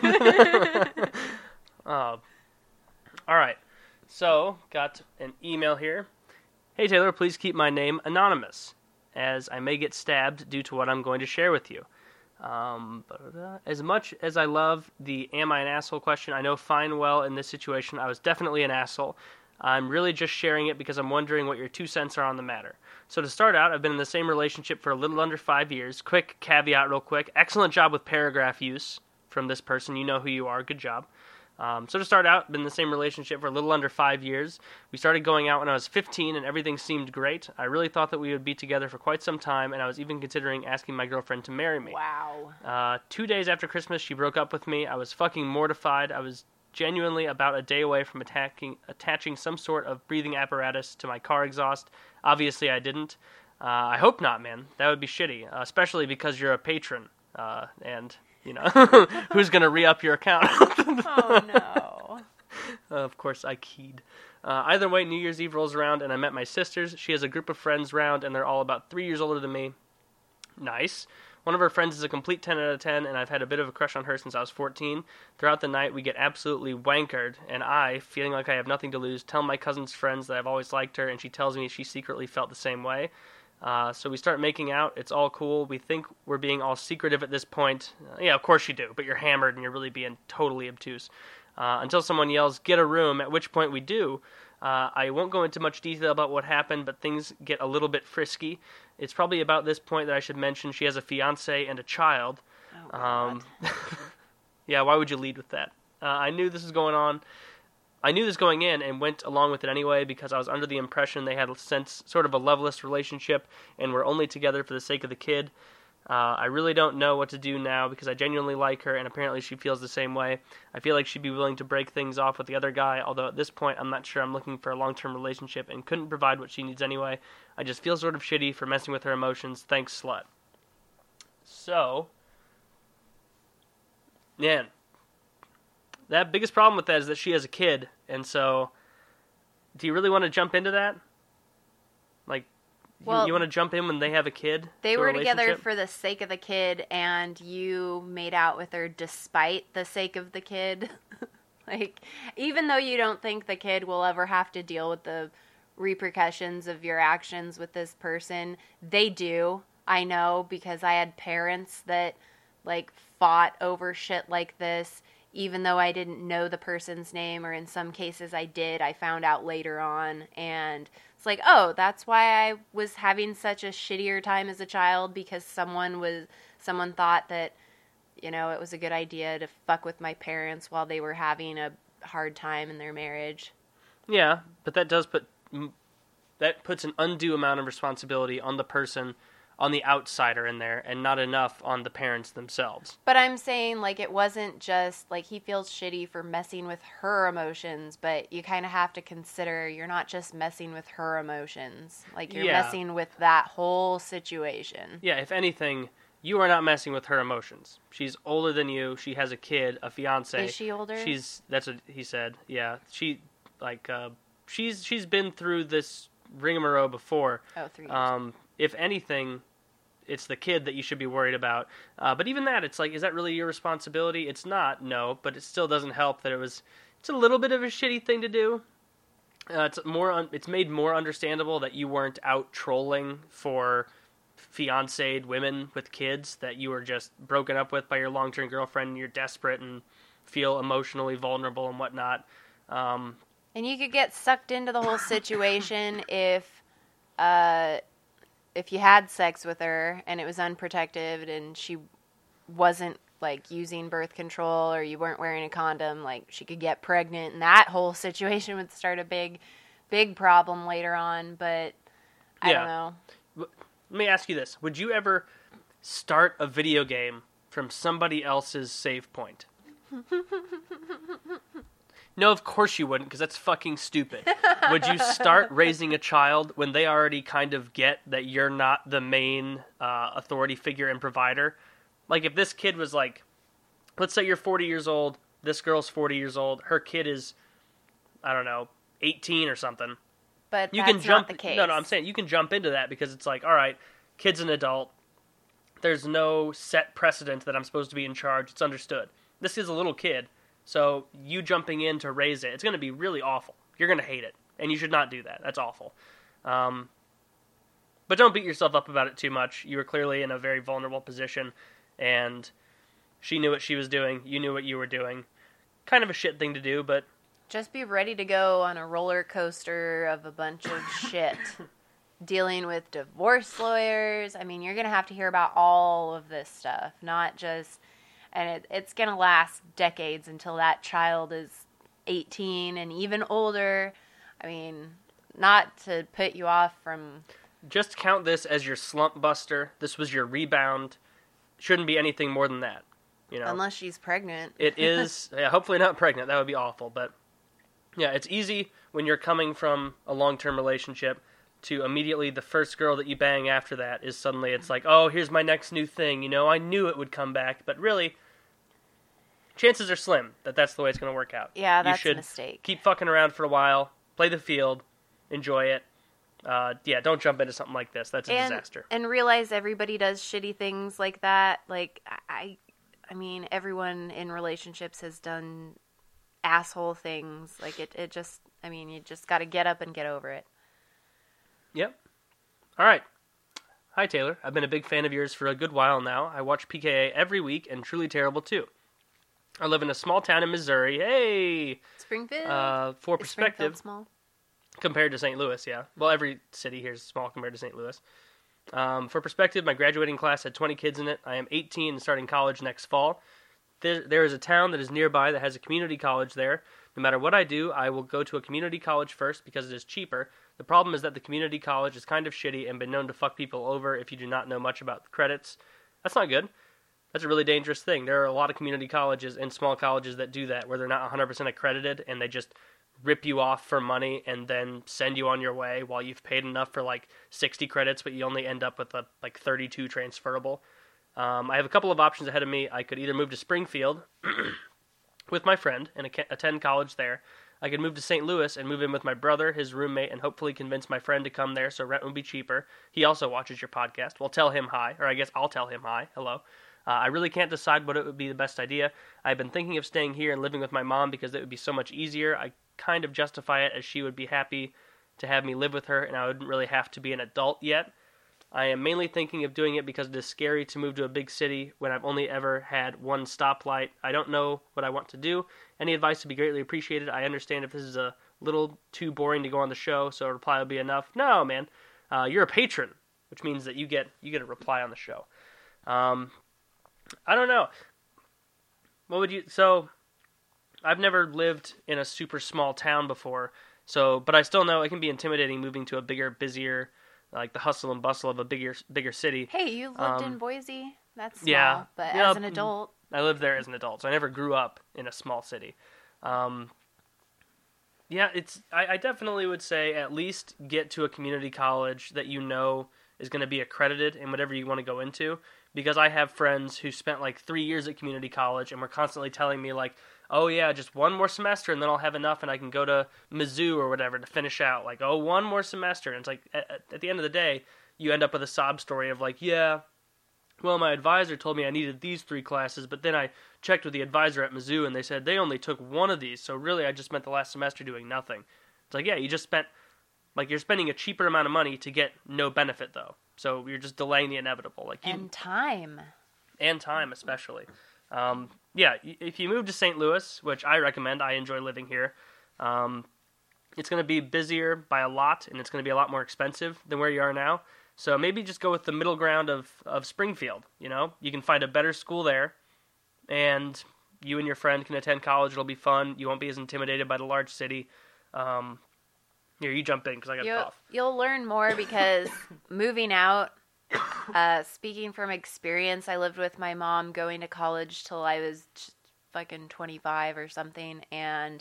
All right. So, got an email here. Hey, Taylor, please keep my name anonymous, as I may get stabbed due to what I'm going to share with you. As much as I love the am I an asshole question, I know fine well in this situation I was definitely an asshole. I'm really just sharing it because I'm wondering what your 2 cents are on the matter. So to start out, I've been in the same relationship for a little under 5 years. Quick caveat real quick. Excellent job with paragraph use from this person. You know who you are. Good job. So to start out, been in the same relationship for a little under 5 years. We started going out when I was 15 and everything seemed great. I really thought that we would be together for quite some time, and I was even considering asking my girlfriend to marry me. Wow. 2 days after Christmas, she broke up with me. I was fucking mortified. I was genuinely about a day away from attaching some sort of breathing apparatus to my car exhaust. Obviously, I didn't. I hope not, man. That would be shitty, especially because you're a patron, and, you know, who's going to re-up your account? Oh, no. Of course, I keyed. Either way, New Year's Eve rolls around, and I met my sisters. She has a group of friends round, and they're all about 3 years older than me. Nice. One of her friends is a complete 10 out of 10, and I've had a bit of a crush on her since I was 14. Throughout the night, we get absolutely wankered, and I, feeling like I have nothing to lose, tell my cousin's friends that I've always liked her, and she tells me she secretly felt the same way. So we start making out. It's all cool. We think we're being all secretive at this point. Yeah, of course you do, but you're hammered, and you're really being totally obtuse. Until someone yells, "Get a room," at which point we do. I won't go into much detail about what happened, but things get a little bit frisky. It's probably about this point that I should mention she has a fiancé and a child. Oh, God. Yeah, why would you lead with that? I knew this was going on. I knew this going in and went along with it anyway because I was under the impression they had sort of a loveless relationship and were only together for the sake of the kid. I really don't know what to do now because I genuinely like her and apparently she feels the same way. I feel like she'd be willing to break things off with the other guy, although at this point I'm not sure I'm looking for a long-term relationship and couldn't provide what she needs anyway. I just feel sort of shitty for messing with her emotions. Thanks, slut. So, man, that biggest problem with that is that she has a kid, and so do you really want to jump into that? Like, well, you want to jump in when they have a kid? They were together for the sake of the kid, and you made out with her despite the sake of the kid. Like, even though you don't think the kid will ever have to deal with the repercussions of your actions with this person, they do. I know, because I had parents that, like, fought over shit like this, even though I didn't know the person's name, or in some cases I did. I found out later on, and it's like, oh, that's why I was having such a shittier time as a child, because someone thought that, you know, it was a good idea to fuck with my parents while they were having a hard time in their marriage. Yeah, but that puts an undue amount of responsibility on the person, on the outsider in there, and not enough on the parents themselves. But I'm saying, like, it wasn't just, like, he feels shitty for messing with her emotions, but you kind of have to consider you're not just messing with her emotions. Like, you're messing with that whole situation. Yeah, if anything, you are not messing with her emotions. She's older than you. She has a kid, a fiance. Is she older? That's what he said. Yeah, she's been through this rigmarole before. Oh, 3 years. If anything, it's the kid that you should be worried about. But even that, it's like, is that really your responsibility? It's not, but it still doesn't help that it's a little bit of a shitty thing to do. It's made more understandable that you weren't out trolling for fiancéed women with kids that you were just broken up with by your long-term girlfriend and you're desperate and feel emotionally vulnerable and whatnot. And you could get sucked into the whole situation if you had sex with her and it was unprotected and she wasn't, like, using birth control, or you weren't wearing a condom, like, she could get pregnant, and that whole situation would start a big problem later on. But I don't know. Let me ask you this. Would you ever start a video game from somebody else's save point? No, of course you wouldn't, because that's fucking stupid. Would you start raising a child when they already kind of get that you're not the main authority figure and provider? Like, if this kid was like, let's say you're 40 years old, this girl's 40 years old, her kid is, I don't know, 18 or something. But that's not the case. No, I'm saying you can jump into that because it's like, all right, kid's an adult. There's no set precedent that I'm supposed to be in charge. It's understood. This is a little kid. So you jumping in to raise it, it's going to be really awful. You're going to hate it, and you should not do that. That's awful. But don't beat yourself up about it too much. You were clearly in a very vulnerable position, and she knew what she was doing. You knew what you were doing. Kind of a shit thing to do, but... Just be ready to go on a roller coaster of a bunch of shit. Dealing with divorce lawyers. I mean, you're going to have to hear about all of this stuff, not just... And it's going to last decades until that child is 18 and even older. I mean, not to put you off from... Just count this as your slump buster. This was your rebound. Shouldn't be anything more than that. You know? Unless she's pregnant. It is. Yeah, hopefully not pregnant. That would be awful. But yeah, it's easy when you're coming from a long-term relationship to immediately the first girl that you bang after that is suddenly it's like, oh, here's my next new thing. You know, I knew it would come back. But really... chances are slim that that's the way it's going to work out. Yeah, that's a mistake. Keep fucking around for a while, play the field, enjoy it. Don't jump into something like this. That's a disaster. And realize everybody does shitty things like that. Like, I mean, everyone in relationships has done asshole things. Like, it just, I mean, you just got to get up and get over it. Yep. All right. Hi, Taylor. I've been a big fan of yours for a good while now. I watch PKA every week and Truly Terrible, too. I live in a small town in Missouri. Hey! Springfield? For perspective. Springfield small? Compared to St. Louis, yeah. Well, every city here is small compared to St. Louis. For perspective, my graduating class had 20 kids in it. I am 18 and starting college next fall. there is a town that is nearby that has a community college there. No matter what I do, I will go to a community college first because it is cheaper. The problem is that the community college is kind of shitty and been known to fuck people over if you do not know much about the credits. That's not good. That's a really dangerous thing. There are a lot of community colleges and small colleges that do that, where they're not 100% accredited and they just rip you off for money and then send you on your way while you've paid enough for like 60 credits, but you only end up with like 32 transferable. I have a couple of options ahead of me. I could either move to Springfield with my friend and attend college there. I could move to St. Louis and move in with my brother, his roommate, and hopefully convince my friend to come there so rent would be cheaper. He also watches your podcast. Well, tell him hi, or I guess I'll tell him hi. Hello. I really can't decide what it would be the best idea. I've been thinking of staying here and living with my mom because it would be so much easier. I kind of justify it as she would be happy to have me live with her and I wouldn't really have to be an adult yet. I am mainly thinking of doing it because it is scary to move to a big city when I've only ever had one stoplight. I don't know what I want to do. Any advice would be greatly appreciated. I understand if this is a little too boring to go on the show, so a reply will be enough. No, man. You're a patron, which means that you get a reply on the show. I don't know. What would you... So, I've never lived in a super small town before, but I still know it can be intimidating moving to a bigger, busier... like the hustle and bustle of a bigger city. Hey, you lived in Boise? That's small, but as an adult... I lived there as an adult, so I never grew up in a small city. I definitely would say at least get to a community college that you know is going to be accredited in whatever you want to go into, because I have friends who spent like 3 years at community college and were constantly telling me like, oh yeah, just one more semester and then I'll have enough and I can go to Mizzou or whatever to finish out. Like, oh, one more semester. And it's like, at the end of the day, you end up with a sob story of like, yeah, well, my advisor told me I needed these 3 classes, but then I checked with the advisor at Mizzou and they said they only took one of these. So really I just spent the last semester doing nothing. It's like, yeah, you're spending a cheaper amount of money to get no benefit though. So you're just delaying the inevitable. And time. And time, especially. If you move to St. Louis, which I recommend, I enjoy living here, it's going to be busier by a lot, and it's going to be a lot more expensive than where you are now. So maybe just go with the middle ground of Springfield, you know? You can find a better school there, and you and your friend can attend college. It'll be fun. You won't be as intimidated by the large city. Here, you jump in, because I got to cough. You'll learn more, because moving out... speaking from experience, I lived with my mom going to college till I was fucking 25 or something, and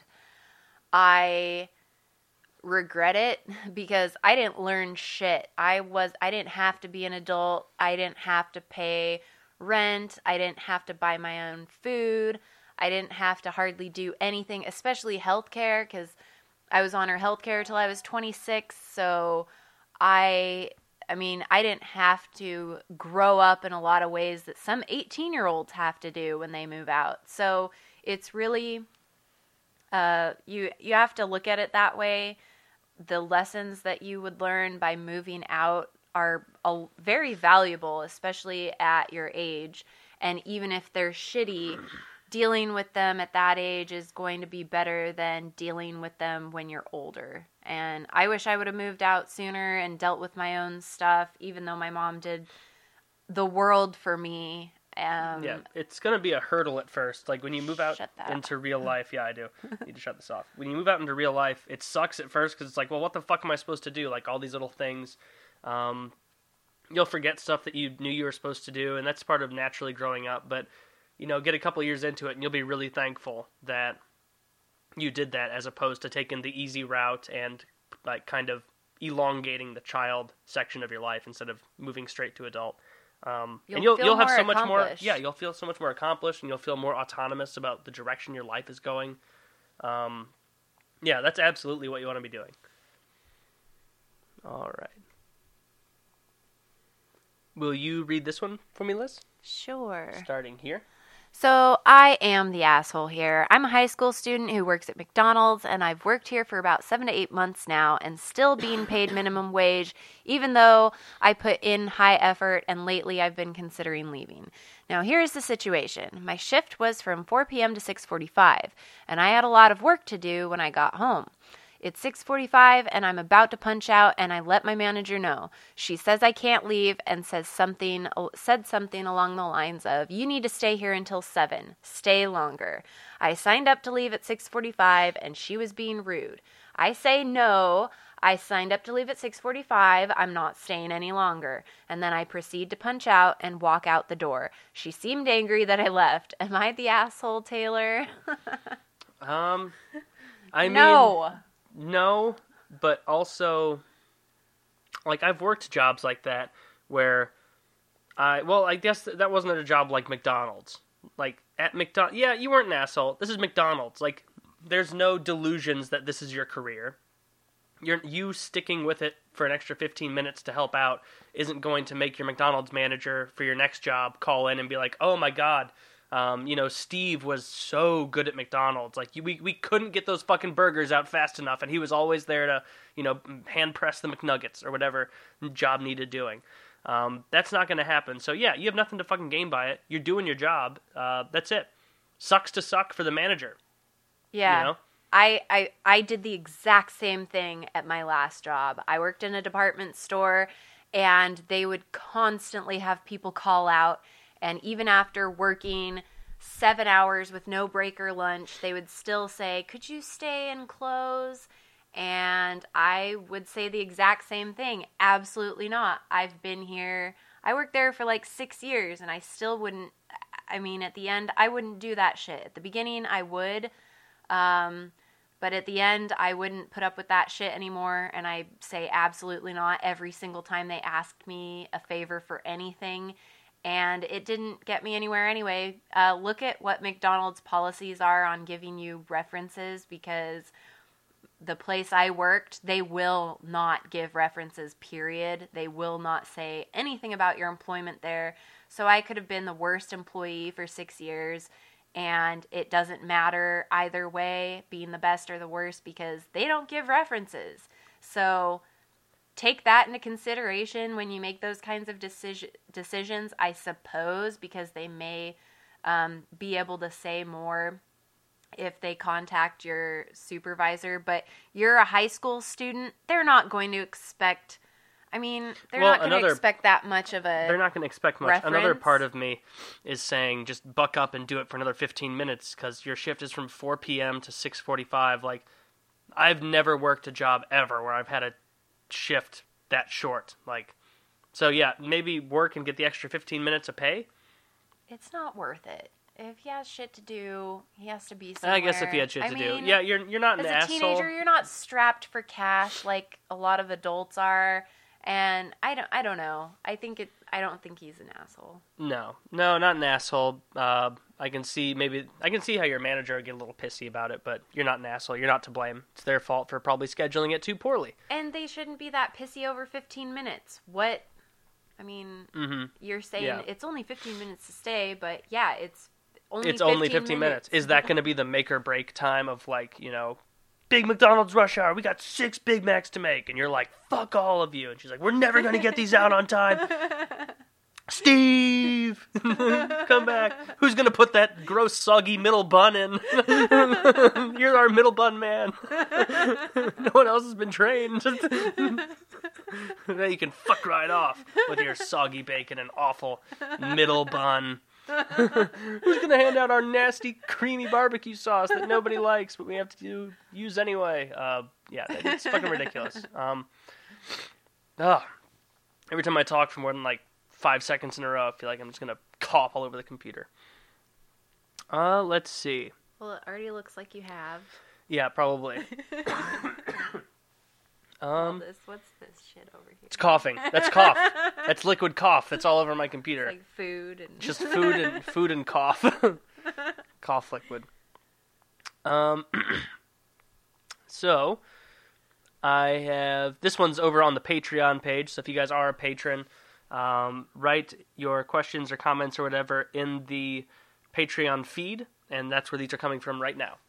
I regret it because I didn't learn shit. I didn't have to be an adult. I didn't have to pay rent. I didn't have to buy my own food. I didn't have to hardly do anything, especially healthcare, because I was on her healthcare till I was 26, so I didn't have to grow up in a lot of ways that some 18-year-olds have to do when they move out. So it's really, you have to look at it that way. The lessons that you would learn by moving out are very valuable, especially at your age. And even if they're shitty, dealing with them at that age is going to be better than dealing with them when you're older. And I wish I would have moved out sooner and dealt with my own stuff, even though my mom did the world for me. It's going to be a hurdle at first. Like when you move out into real life, I do. You need to shut this off. When you move out into real life, it sucks at first because it's like, well, what the fuck am I supposed to do? Like all these little things. You'll forget stuff that you knew you were supposed to do, and that's part of naturally growing up. But, get a couple years into it, and you'll be really thankful that you did that as opposed to taking the easy route and like kind elongating the child section of your life instead of moving straight to adult. You'll have so much more. Yeah, you'll feel so much more accomplished, and you'll feel more autonomous about the direction your life is going. That's absolutely what you want to be doing. All right. Will you read this one for me, Liz? Sure. Starting here. So I am the asshole here. I'm a high school student who works at McDonald's, and I've worked here for about 7 to 8 months now and still being paid minimum wage, even though I put in high effort and lately I've been considering leaving. Now here's the situation. My shift was from 4 p.m. to 6:45, and I had a lot of work to do when I got home. It's 6:45 and I'm about to punch out, and I let my manager know. She says I can't leave and said something along the lines of, you need to stay here until 7. Stay longer. I signed up to leave at 6:45 and she was being rude. I say no. I signed up to leave at 6:45. I'm not staying any longer. And then I proceed to punch out and walk out the door. She seemed angry that I left. Am I the asshole, Taylor? I mean, no, but also, like, I've worked jobs like that where I guess that wasn't a job like McDonald's. Like, at McDonald's, yeah, you weren't an asshole. This is McDonald's. Like, there's no delusions that this is your career. You sticking with it for an extra 15 minutes to help out isn't going to make your McDonald's manager for your next job call in and be like, oh my God, Steve was so good at McDonald's. Like, we couldn't get those fucking burgers out fast enough, and he was always there to, hand press the McNuggets or whatever job needed doing. That's not going to happen. So yeah, you have nothing to fucking gain by it. You're doing your job. That's it. Sucks to suck for the manager. Yeah. You know? I did the exact same thing at my last job. I worked in a department store, and they would constantly have people call out, and even after working 7 hours with no break or lunch, they would still say, could you stay and close? And I would say the exact same thing. Absolutely not. I've been here. I worked there for like 6 years, and I still wouldn't. I mean, at the end, I wouldn't do that shit. At the beginning, I would. But at the end, I wouldn't put up with that shit anymore, and I say absolutely not every single time they asked me a favor for anything, and it didn't get me anywhere anyway. Look at what McDonald's policies are on giving you references, because the place I worked, they will not give references, period. They will not say anything about your employment there. So I could have been the worst employee for 6 years, and it doesn't matter either way, being the best or the worst, because they don't give references. So take that into consideration when you make those kinds of decisions, I suppose, because they may be able to say more if they contact your supervisor. But you're a high school student, they're not going to expect... they're not going to expect that much of a They're not going to expect much. reference. Another part of me is saying just buck up and do it for another 15 minutes because your shift is from 4 p.m. to 6:45. Like, I've never worked a job ever where I've had a shift that short. Like, so yeah, maybe work and get the extra 15 minutes of pay. It's not worth it. If he has shit to do, he has to be somewhere. I guess if he had shit to do. Yeah, you're not an asshole. As a teenager, you're not strapped for cash like a lot of adults are. And I don't know. I don't think he's an asshole. No, not an asshole. I can see how your manager would get a little pissy about it, but you're not an asshole. You're not to blame. It's their fault for probably scheduling it too poorly. And they shouldn't be that pissy over 15 minutes. What? You're saying it's only 15 minutes to stay, but yeah, it's only 15 minutes. Is that going to be the make or break time of, like, big McDonald's rush hour, we got 6 Big Macs to make, and you're like, fuck all of you, and she's like, we're never gonna get these out on time. Steve, come back. Who's gonna put that gross soggy middle bun in? You're our middle bun man. No one else has been trained. Now you can fuck right off with your soggy bacon and awful middle bun. Who's gonna hand out our nasty creamy barbecue sauce that nobody likes but we have to use anyway? Yeah, it's fucking ridiculous. Every time I talk for more than like 5 seconds in a row, I feel like I'm just gonna cough all over the computer. Let's see. Well, it already looks like you have. Yeah, probably. What's this shit over here? It's coughing. That's cough. That's liquid cough. That's all over my computer. Like food and just food and cough. Cough liquid. So I have this one's over on the Patreon page. So if you guys are a patron, write your questions or comments or whatever in the Patreon feed, and that's where these are coming from right now.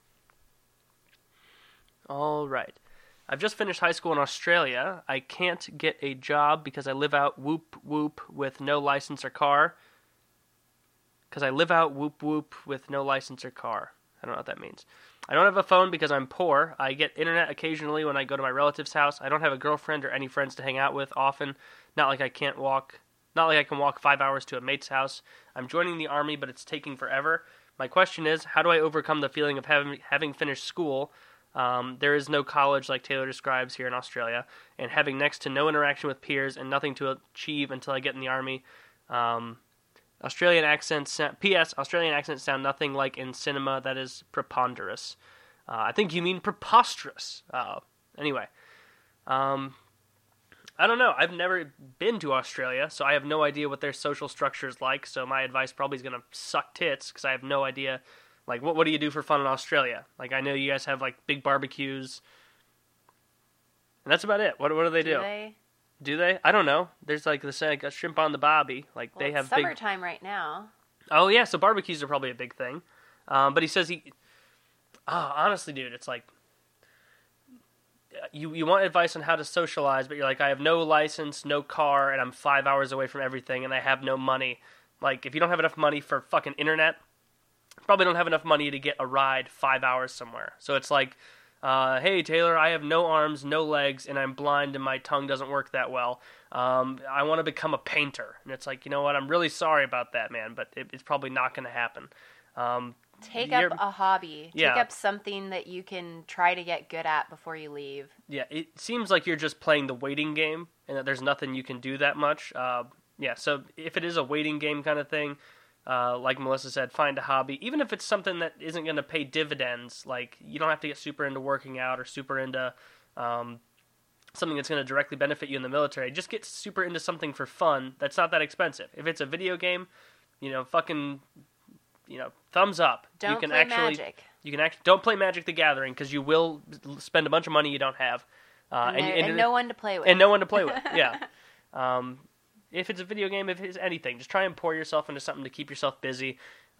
All right. I've just finished high school in Australia. I can't get a job because I live out whoop whoop with no license or car. I don't know what that means. I don't have a phone because I'm poor. I get internet occasionally when I go to my relative's house. I don't have a girlfriend or any friends to hang out with often. Not like I can walk 5 hours to a mate's house. I'm joining the army, but it's taking forever. My question is, how do I overcome the feeling of having finished school? There is no college like Taylor describes here in Australia, and having next to no interaction with peers and nothing to achieve until I get in the army. Australian accents. P.S. Australian accents sound nothing like in cinema. That is preponderous. I think you mean preposterous. Anyway, I don't know. I've never been to Australia, so I have no idea what their social structure is like. So my advice probably is going to suck tits because I have no idea. Like, what do you do for fun in Australia? Like, I know you guys have like big barbecues, and that's about it. What do they do? Do they? I don't know. There's like a shrimp on the barbie. Like well, they have it's summertime right now. Oh yeah, so barbecues are probably a big thing. But he says honestly, dude, it's like you want advice on how to socialize, but you're like, I have no license, no car, and I'm 5 hours away from everything, and I have no money. Like, if you don't have enough money for fucking internet, you probably don't have enough money to get a ride 5 hours somewhere. So it's like, hey, Taylor, I have no arms, no legs, and I'm blind, and my tongue doesn't work that well. I want to become a painter. And it's like, you know what, I'm really sorry about that, man, but it's probably not going to happen. Take up a hobby. Yeah. Take up something that you can try to get good at before you leave. Yeah, it seems like you're just playing the waiting game, and that there's nothing you can do that much. Yeah, so if it is a waiting game kind of thing, like Melissa said, find a hobby. Even if it's something that isn't going to pay dividends, like you don't have to get super into working out or super into something that's going to directly benefit you in the military. Just get super into something for fun that's not that expensive. If it's a video game, thumbs up. Don't play Magic. You can don't play Magic the Gathering because you will spend a bunch of money you don't have, and no one to play with. And no one to play with. Yeah. If it's a video game, if it's anything, just try and pour yourself into something to keep yourself busy.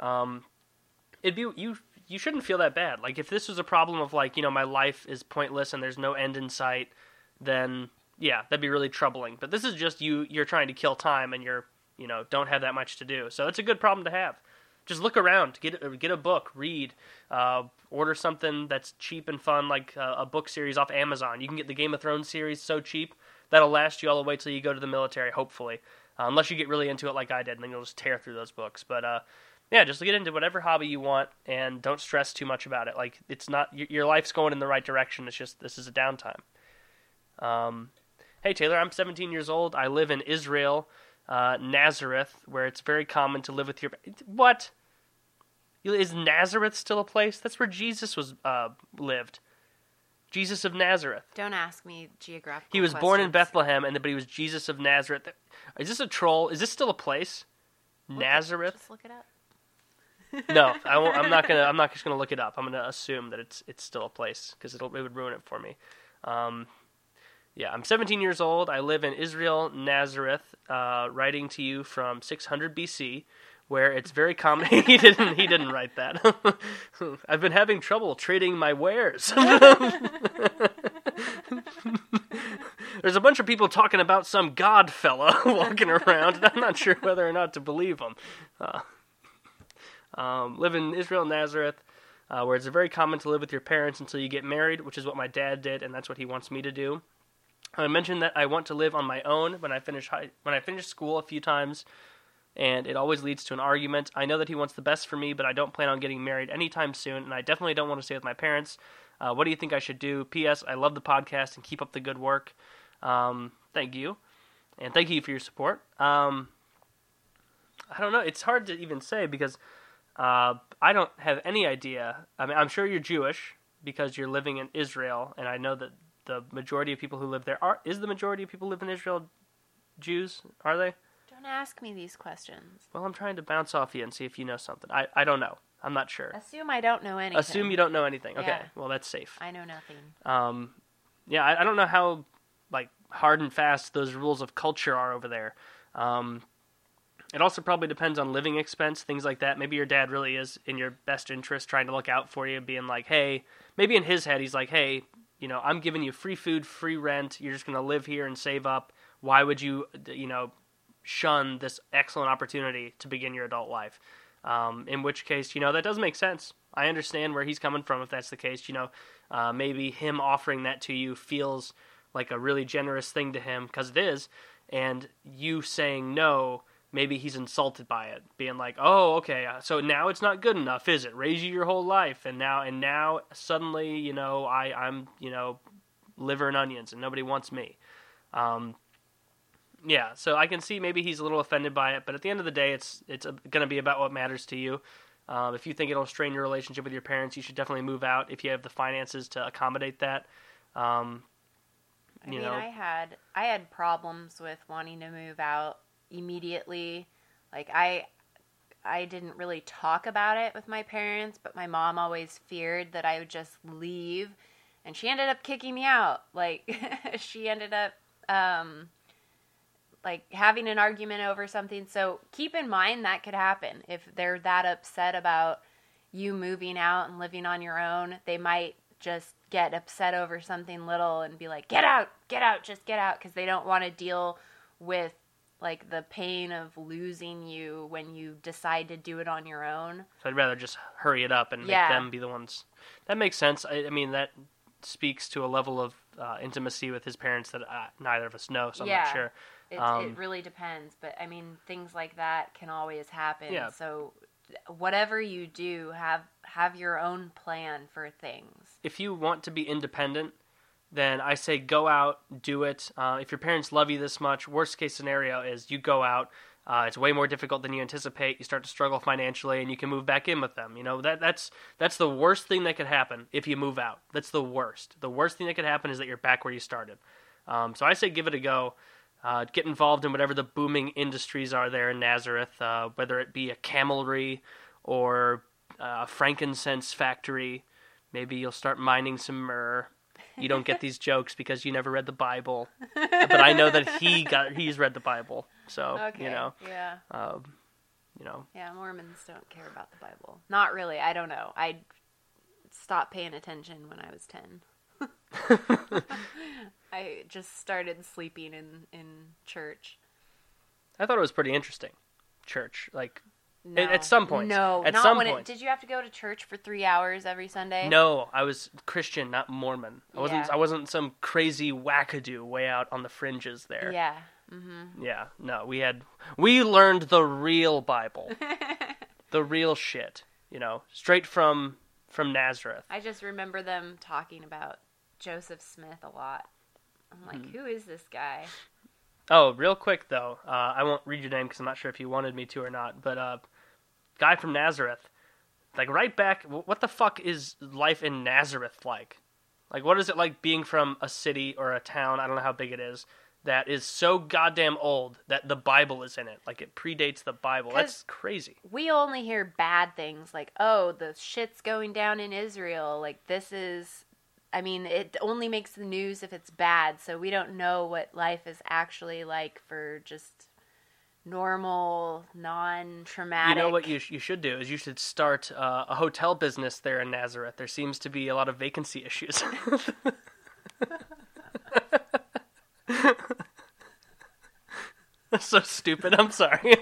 You shouldn't feel that bad. Like if this was a problem of like my life is pointless and there's no end in sight, then yeah, that'd be really troubling. But this is just you're trying to kill time and you're don't have that much to do. So it's a good problem to have. Just look around, get a book, read, order something that's cheap and fun, like a book series off Amazon. You can get the Game of Thrones series so cheap, that'll last you all the way till you go to the military, hopefully. Unless you get really into it like I did, and then you'll just tear through those books. But yeah, just get into whatever hobby you want, and don't stress too much about it. Like, it's not, your life's going in the right direction, it's just, this is a downtime. Hey Taylor, I'm 17 years old, I live in Israel, Nazareth, where it's very common to live with your... What? Is Nazareth still a place? That's where Jesus lived. Jesus of Nazareth. Don't ask me geographical He was questions. born in Bethlehem, but he was Jesus of Nazareth. Is this a troll? Is this still a place? Nazareth? Just look it up. No, I won't, I'm not just gonna look it up. I'm gonna assume that it's still a place because it would ruin it for me. Yeah, I'm 17 years old. I live in Israel, Nazareth. Writing to you from 600 BC, where it's very common. He didn't write that. I've been having trouble trading my wares. There's a bunch of people talking about some god fella walking around, and I'm not sure whether or not to believe them. Live in Israel, Nazareth, where it's very common to live with your parents until you get married, which is what my dad did, and that's what he wants me to do. I mentioned that I want to live on my own when I finish school a few times, and it always leads to an argument. I know that he wants the best for me, but I don't plan on getting married anytime soon, and I definitely don't want to stay with my parents. What do you think I should do? P.S. I love the podcast and keep up the good work. Thank you, and thank you for your support. I don't know. It's hard to even say because I don't have any idea. I mean, I'm sure you're Jewish because you're living in Israel, and I know that the majority of people who live there is the majority of people who live in Israel Jews? Are they? Don't ask me these questions. Well, I'm trying to bounce off you and see if you know something. I don't know. I'm not sure. Assume I don't know anything. Assume you don't know anything. Okay, Yeah. well, that's safe. I know nothing. Yeah, I don't know how hard and fast those rules of culture are over there. It also probably depends on living expense, things like that. Maybe your dad really is in your best interest, trying to look out for you, being like, hey, maybe in his head he's like, hey, I'm giving you free food, free rent. You're just going to live here and save up. Why would you, shun this excellent opportunity to begin your adult life? In which case, that does make sense. I understand where he's coming from if that's the case. Maybe him offering that to you feels like a really generous thing to him, because it is, and you saying no, maybe he's insulted by it, being like, oh, okay, so now it's not good enough, is it? Raise you your whole life, and now suddenly, I'm liver and onions, and nobody wants me. Yeah, so I can see maybe he's a little offended by it, but at the end of the day, it's going to be about what matters to you. If you think it'll strain your relationship with your parents, you should definitely move out if you have the finances to accommodate that. I had problems with wanting to move out immediately. Like I didn't really talk about it with my parents, but my mom always feared that I would just leave, and she ended up kicking me out. Like she ended up having an argument over something. So keep in mind that could happen. If they're that upset about you moving out and living on your own, they might just get upset over something little and be like, get out, just get out, because they don't want to deal with like the pain of losing you when you decide to do it on your own. So I'd rather just hurry it up and make them be the ones. That makes sense. I mean, that speaks to a level of intimacy with his parents that neither of us know, so I'm not sure. It really depends, but I mean, things like that can always happen. Yeah. So whatever you do, have your own plan for things. If you want to be independent, then I say go out, do it. If your parents love you this much, worst case scenario is you go out. It's way more difficult than you anticipate. You start to struggle financially, and you can move back in with them. That's the worst thing that could happen if you move out. That's the worst. The worst thing that could happen is that you're back where you started. So I say give it a go. Get involved in whatever the booming industries are there in Nazareth, whether it be a camelry or a frankincense factory. Maybe you'll start mining some myrrh. You don't get these jokes because you never read the Bible, but I know that he's read the Bible, so okay. Yeah, Mormons don't care about the Bible. Not really. I don't know. I stopped paying attention when I was 10. I just started sleeping in church. I thought it was pretty interesting. Church, no. At some point. No, at not some when point. Did you have to go to church for 3 hours every Sunday? No, I was Christian, not Mormon. Yeah. I wasn't some crazy wackadoo way out on the fringes there. Yeah. Mm-hmm. Yeah. No, we learned the real Bible, the real shit. Straight from Nazareth. I just remember them talking about Joseph Smith a lot. I'm like, who is this guy? Oh, real quick though, I won't read your name because I'm not sure if you wanted me to or not, but guy from Nazareth, right back, what the fuck is life in Nazareth like? What is it like being from a city or a town, I don't know how big it is, that is so goddamn old that the Bible is in it? It predates the Bible. That's crazy. We only hear bad things, oh, the shit's going down in Israel, this is... I mean, it only makes the news if it's bad, so we don't know what life is actually like for just normal, non-traumatic... You know what you should do is you should start a hotel business there in Nazareth. There seems to be a lot of vacancy issues. That's so stupid. I'm sorry.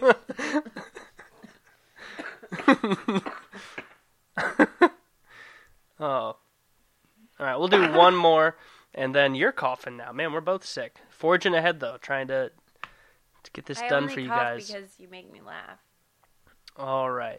Oh. All right, we'll do one more, and then you're coughing now. Man, we're both sick. Forging ahead, though, trying to get this done for you guys. I only cough because you make me laugh. All right.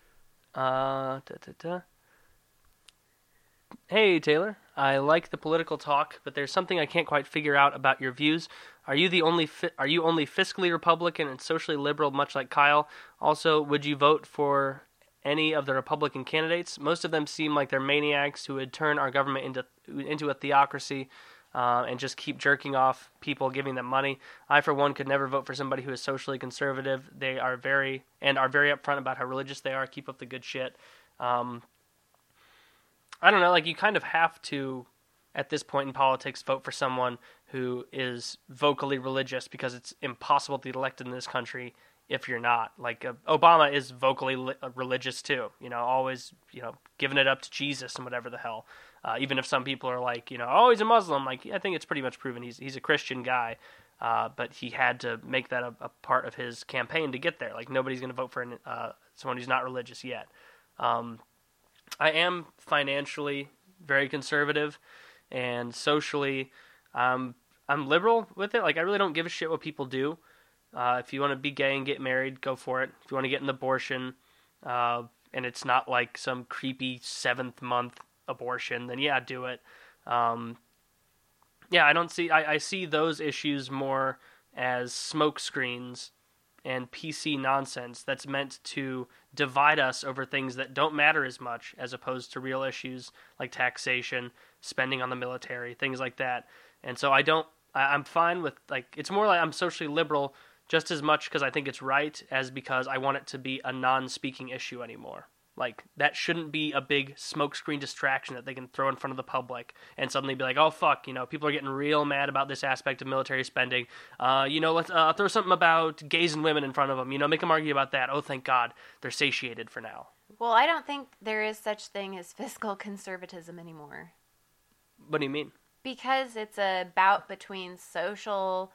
Hey, Taylor. I like the political talk, but there's something I can't quite figure out about your views. Are you only fiscally Republican and socially liberal, much like Kyle? Also, would you vote for any of the Republican candidates? Most of them seem like they're maniacs who would turn our government into a theocracy and just keep jerking off people, giving them money. I, for one, could never vote for somebody who is socially conservative. They are very upfront about how religious they are. Keep up the good shit. I don't know, you kind of have to, at this point in politics, vote for someone who is vocally religious because it's impossible to get elected in this country if you're not. Obama is vocally religious too, always, giving it up to Jesus and whatever the hell. Even if some people are oh, he's a Muslim, I think it's pretty much proven he's a Christian guy, but he had to make that a part of his campaign to get there. Nobody's going to vote for someone who's not religious yet. I am financially very conservative, and socially, I'm liberal with it. Like, I really don't give a shit what people do. If you want to be gay and get married, go for it. If you want to get an abortion, and it's not like some creepy 7th-month abortion, then yeah, do it. Yeah, I see those issues more as smoke screens and PC nonsense that's meant to divide us over things that don't matter as much, as opposed to real issues like taxation, spending on the military, things like that. And so I'm fine with, like, it's more like I'm socially liberal just as much because I think it's right as because I want it to be a non-speaking issue anymore. Like, that shouldn't be a big smokescreen distraction that they can throw in front of the public and suddenly be like, oh, fuck, people are getting real mad about this aspect of military spending. Let's throw something about gays and women in front of them. Make them argue about that. Oh, thank God. They're satiated for now. Well, I don't think there is such thing as fiscal conservatism anymore. What do you mean? Because it's a bout between social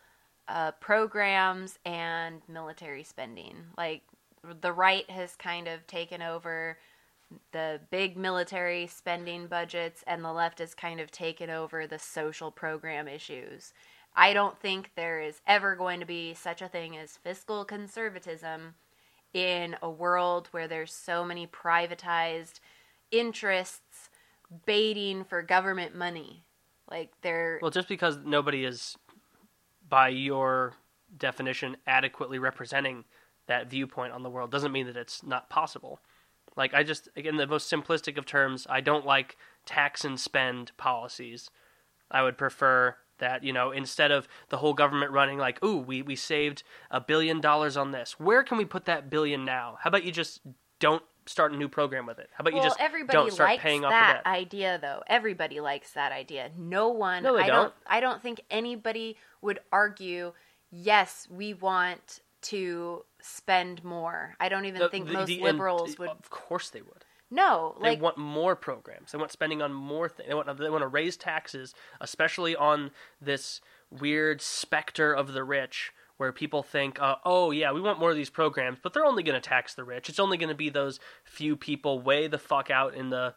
programs and military spending. Like, the right has kind of taken over the big military spending budgets, and the left has kind of taken over the social program issues. I don't think there is ever going to be such a thing as fiscal conservatism in a world where there's so many privatized interests baiting for government money. Well, just because nobody is, by your definition, adequately representing that viewpoint on the world doesn't mean that it's not possible. Like, again, the most simplistic of terms, I don't like tax and spend policies. I would prefer that, instead of the whole government running like, ooh, we saved $1 billion on this. Where can we put that billion now? How about you just don't start a new program with it? How about you just don't start paying off the debt? Everybody likes that idea, though. Everybody likes that idea. No, they don't. I don't think anybody would argue, yes, we want to spend more. I don't even think most liberals would. Of course they would. No, they want more programs. They want spending on more things. They want to raise taxes, especially on this weird specter of the rich, where people think, oh yeah, we want more of these programs, but they're only going to tax the rich. It's only going to be those few people way the fuck out in the,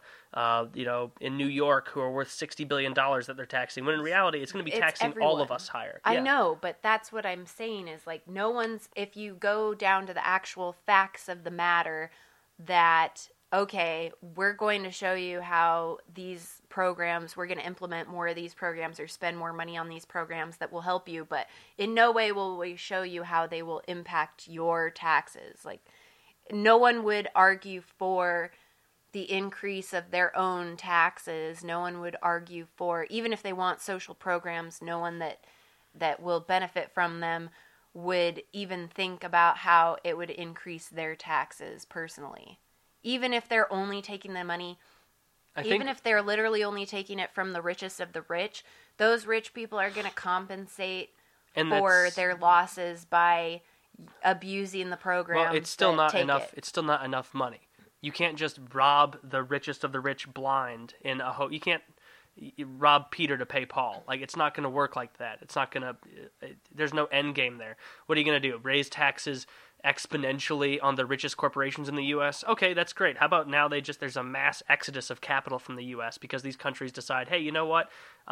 in New York who are worth $60 billion that they're taxing. When in reality, it's going to be taxing all of us higher. I know, but that's what I'm saying is, like, if you go down to the actual facts of the matter, that, okay, we're going to show you how these programs, we're going to implement more of these programs or spend more money on these programs that will help you, but in no way will we show you how they will impact your taxes. Like, no one would argue for the increase of their own taxes. No one would argue for, even if they want social programs, no one that will benefit from them would even think about how it would increase their taxes personally. Even if they're only taking the money, if they're literally only taking it from the richest of the rich, those rich people are going to compensate for their losses by abusing the program. Well, it's still not enough. It's still not enough money. You can't just rob the richest of the rich blind in a You can't rob Peter to pay Paul. Like, it's not going to work like that. It's not going to. There's no end game there. What are you going to do? Raise taxes exponentially on the richest corporations in the U.S.? Okay, that's great. How about now there's a mass exodus of capital from the U.S. because these countries decide, hey, you know what?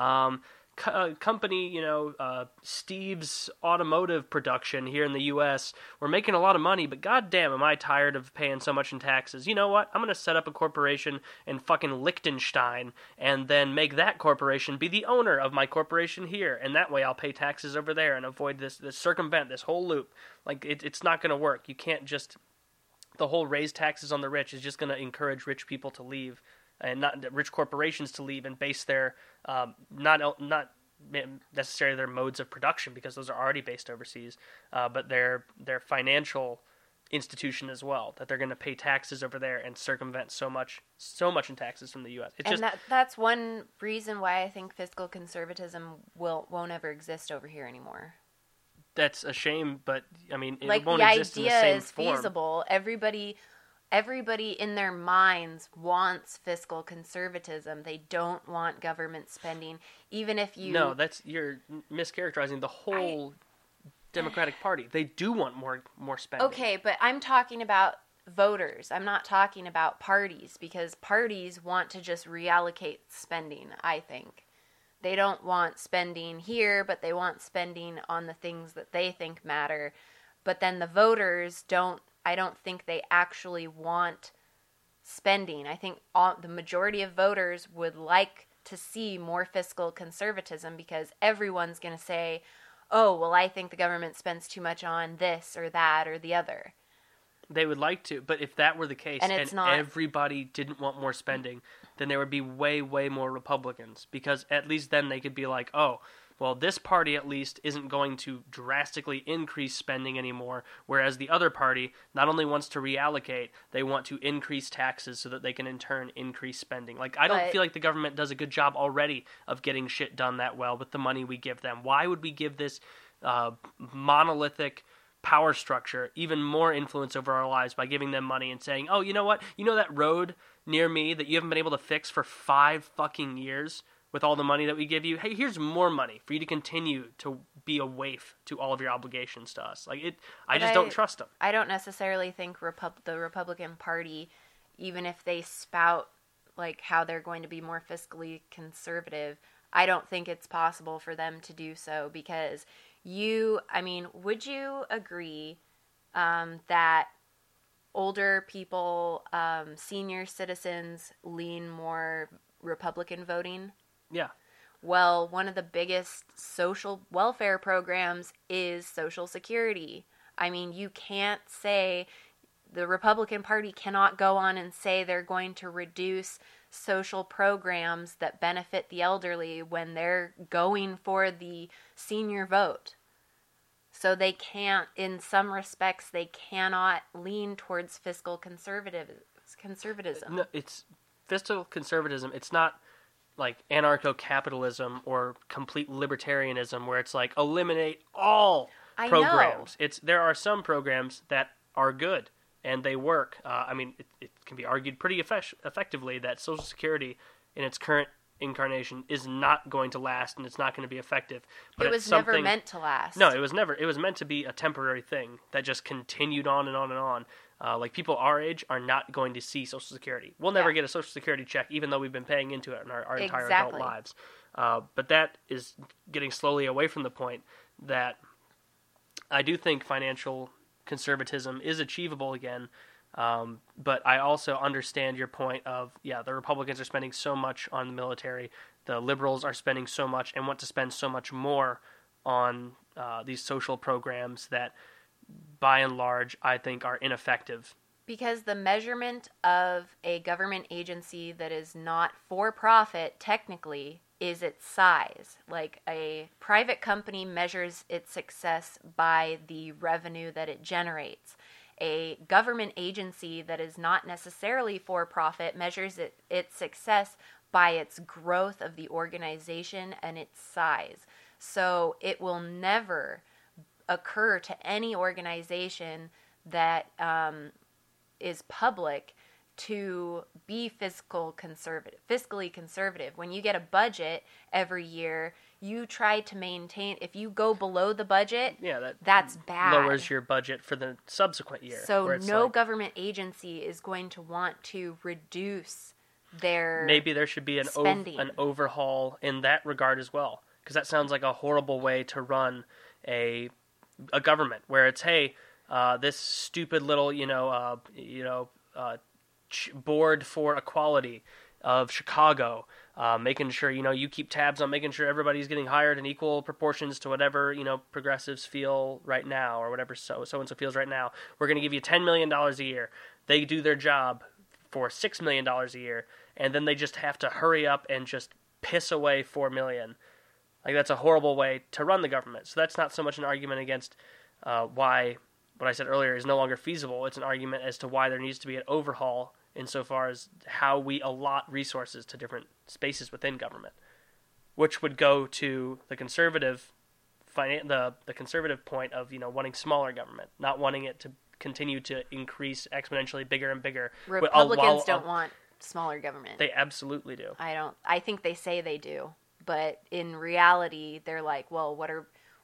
Company, Steve's automotive production here in the U.S., we're making a lot of money, but goddamn, am I tired of paying so much in taxes. You know what? I'm going to set up a corporation in fucking Liechtenstein and then make that corporation be the owner of my corporation here, and that way I'll pay taxes over there and avoid this circumvent this whole loop. Like, it's not going to work. You can't just... The whole raise taxes on the rich is just going to encourage rich people to leave and not rich corporations to leave and base their not necessarily their modes of production, because those are already based overseas, but their financial institution as well, that they're going to pay taxes over there and circumvent so much in taxes from the U.S. That's one reason why I think fiscal conservatism won't ever exist over here anymore. That's a shame, but I mean, it won't exist in the same form. The idea is feasible. Everybody in their minds wants fiscal conservatism. They don't want government spending, even if you... No, you're mischaracterizing the whole Democratic Party. They do want more spending. Okay, but I'm talking about voters. I'm not talking about parties, because parties want to just reallocate spending, I think. They don't want spending here, but they want spending on the things that they think matter. But then the voters I don't think they actually want spending. I think the majority of voters would like to see more fiscal conservatism, because everyone's going to say, oh, well, I think the government spends too much on this or that or the other. They would like to, but if that were the case and everybody didn't want more spending, then there would be way, way more Republicans, because at least then they could be like, oh, well, this party at least isn't going to drastically increase spending anymore, whereas the other party not only wants to reallocate, they want to increase taxes so that they can in turn increase spending. Like, I don't feel like the government does a good job already of getting shit done that well with the money we give them. Why would we give this monolithic power structure even more influence over our lives by giving them money and saying, oh, you know what? You know that road near me that you haven't been able to fix for 5 fucking years with all the money that we give you? Hey, here's more money for you to continue to be a waif to all of your obligations to us. Like, I just don't trust them. I don't necessarily think the Republican Party, even if they spout like how they're going to be more fiscally conservative, I don't think it's possible for them to do so, because would you agree that older people, senior citizens, lean more Republican voting? Yeah. Well, one of the biggest social welfare programs is Social Security. I mean, you can't say, the Republican Party cannot go on and say they're going to reduce social programs that benefit the elderly when they're going for the senior vote. So they can't, in some respects, they cannot lean towards fiscal conservatism. No, it's fiscal conservatism. It's not like anarcho-capitalism or complete libertarianism where it's like eliminate all programs. There are some programs that are good and they work. It can be argued pretty effectively that Social Security in its current incarnation is not going to last and it's not going to be effective. But it was never meant to last. No, it was never. It was meant to be a temporary thing that just continued on and on and on. Like, people our age are not going to see Social Security. We'll never get a Social Security check, even though we've been paying into it in our entire adult lives. But that is getting slowly away from the point that I do think financial conservatism is achievable again. But I also understand your point of, the Republicans are spending so much on the military, the liberals are spending so much and want to spend so much more on these social programs that, by and large, I think are ineffective. Because the measurement of a government agency that is not for profit, technically, is its size. Like, a private company measures its success by the revenue that it generates. A government agency that is not necessarily for profit measures its success by its growth of the organization and its size. So it will never occur to any organization that is public to be fiscally conservative. When you get a budget every year, you try to maintain. If you go below the budget, that's bad. Lowers your budget for the subsequent year. So no government agency is going to want to reduce their maybe there should be an overhaul in that regard as well, because that sounds like a horrible way to run a government where it's, hey, this stupid little board for equality of Chicago, making sure you keep tabs on making sure everybody's getting hired in equal proportions to whatever progressives feel right now, or whatever so and so feels right now. We're going to give you $10 million a year. They do their job for $6 million a year, and then they just have to hurry up and just piss away $4 million. Like, that's a horrible way to run the government. So that's not so much an argument against why what I said earlier is no longer feasible. It's an argument as to why there needs to be an overhaul insofar as how we allot resources to different spaces within government, which would go to the conservative the conservative point of wanting smaller government, not wanting it to continue to increase exponentially bigger and bigger. Republicans don't want smaller government. They absolutely do. I think they say they do. But in reality, they're like, well, what are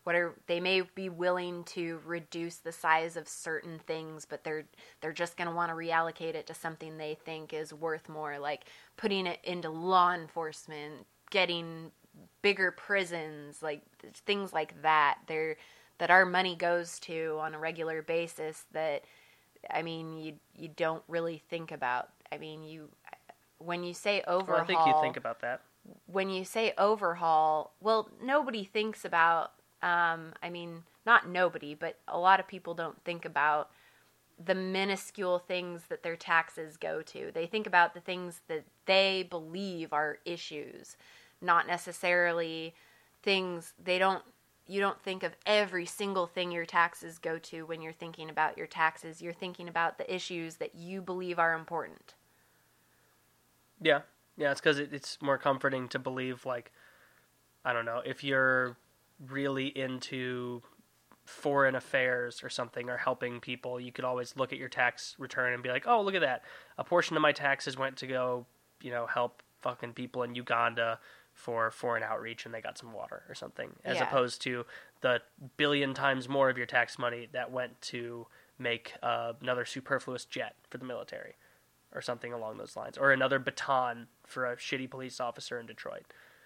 they may be willing to reduce the size of certain things, but they're just going to want to reallocate it to something they think is worth more, like putting it into law enforcement, getting bigger prisons, like things like that. That our money goes to on a regular basis that, I mean, you don't really think about. I mean, when you say overhaul... Well, I think you think about that. When you say overhaul, well, nobody thinks about, I mean, not nobody, but a lot of people don't think about the minuscule things that their taxes go to. They think about the things that they believe are issues, not necessarily things you don't think of every single thing your taxes go to when you're thinking about your taxes. You're thinking about the issues that you believe are important. Yeah. Yeah, it's because it's more comforting to believe, like, I don't know, if you're really into foreign affairs or something or helping people, you could always look at your tax return and be like, oh, look at that. A portion of my taxes went to go, help fucking people in Uganda for foreign outreach and they got some water or something, as opposed to the billion times more of your tax money that went to make another superfluous jet for the military or something along those lines, or another baton for a shitty police officer in Detroit.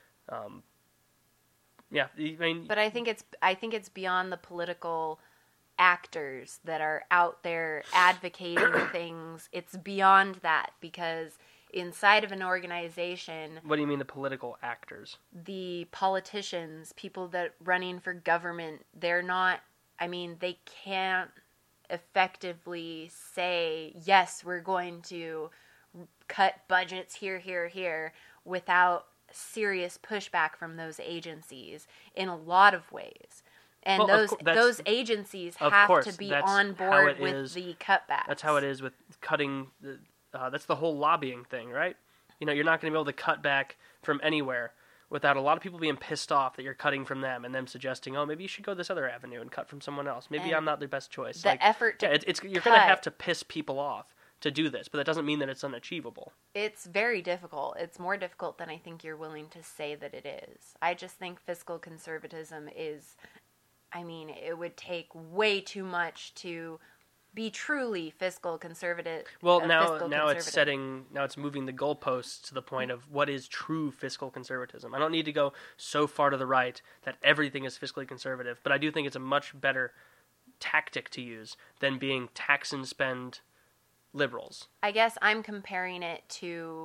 Yeah, I mean, but I think it's beyond the political actors that are out there advocating things. It's beyond that, because inside of an organization... What do you mean the political actors? The politicians, people that running for government, they're not... I mean, they can't effectively say, yes, we're going to cut budgets here, without serious pushback from those agencies in a lot of ways. And those agencies have to be on board with the cutbacks. That's how it is with cutting... that's the whole lobbying thing, right? You're not going to be able to cut back from anywhere without a lot of people being pissed off that you're cutting from them and them suggesting, oh, maybe you should go this other avenue and cut from someone else. Maybe I'm not the best choice. The effort to you're going to have to piss people off to do this, but that doesn't mean that it's unachievable. It's very difficult. It's more difficult than I think you're willing to say that it is. I just think fiscal conservatism is, I mean, it would take way too much to be truly fiscal conservative. Well, now it's moving the goalposts to the point of what is true fiscal conservatism. I don't need to go so far to the right that everything is fiscally conservative, but I do think it's a much better tactic to use than being tax and spend liberals. I guess I'm comparing it to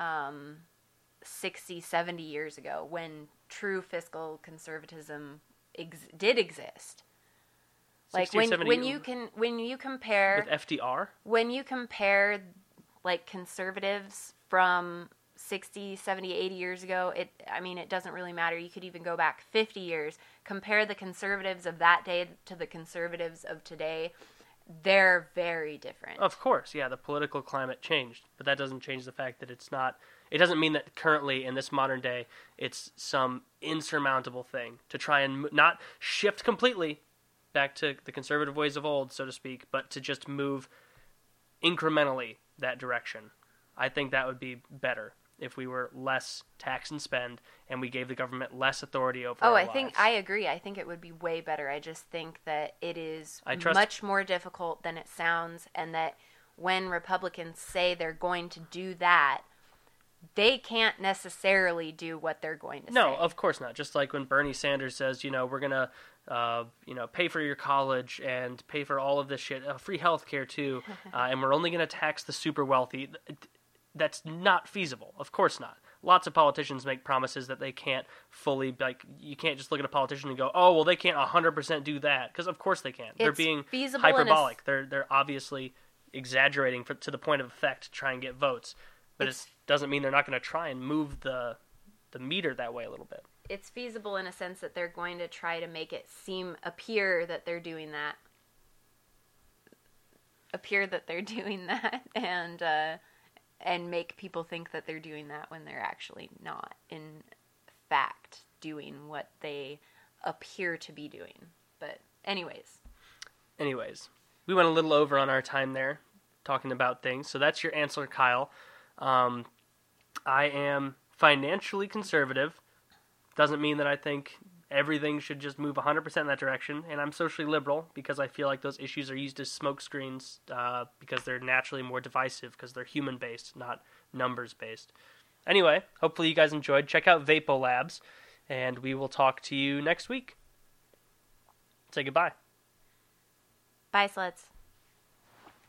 60, 70 years ago when true fiscal conservatism did exist. Like 60, when you compare with FDR, when you compare like conservatives from 60, 70, 80 years ago, it doesn't really matter. You could even go back 50 years. Compare the conservatives of that day to the conservatives of today. They're very different. Of course, yeah, the political climate changed, but that doesn't change the fact that it's not. It doesn't mean that currently in this modern day it's some insurmountable thing to try and not shift completely back to the conservative ways of old, so to speak, but to just move incrementally that direction. I think that would be better if we were less tax and spend and we gave the government less authority over our lives. I agree. I think it would be way better. I just think that it is much more difficult than it sounds, and that when Republicans say they're going to do that, they can't necessarily do what they're going to say. No, of course not. Just like when Bernie Sanders says, we're going to pay for your college and pay for all of this shit, free health care too, and we're only going to tax the super wealthy. That's not feasible. Of course not. Lots of politicians make promises that they can't fully, you can't just look at a politician and go, oh, well, they can't 100% do that, because of course they can't. They're being hyperbolic. They're obviously exaggerating to the point of effect to try and get votes, but it doesn't mean they're not going to try and move the meter that way a little bit. It's feasible in a sense that they're going to try to make it appear that they're doing that. And make people think that they're doing that when they're actually not, in fact, doing what they appear to be doing. But anyways, we went a little over on our time there talking about things. So that's your answer, Kyle. I am financially conservative. Doesn't mean that I think everything should just move 100% in that direction. And I'm socially liberal because I feel like those issues are used as smokescreens because they're naturally more divisive because they're human-based, not numbers-based. Anyway, hopefully you guys enjoyed. Check out Vapo Labs, and we will talk to you next week. Say goodbye. Bye, sluts.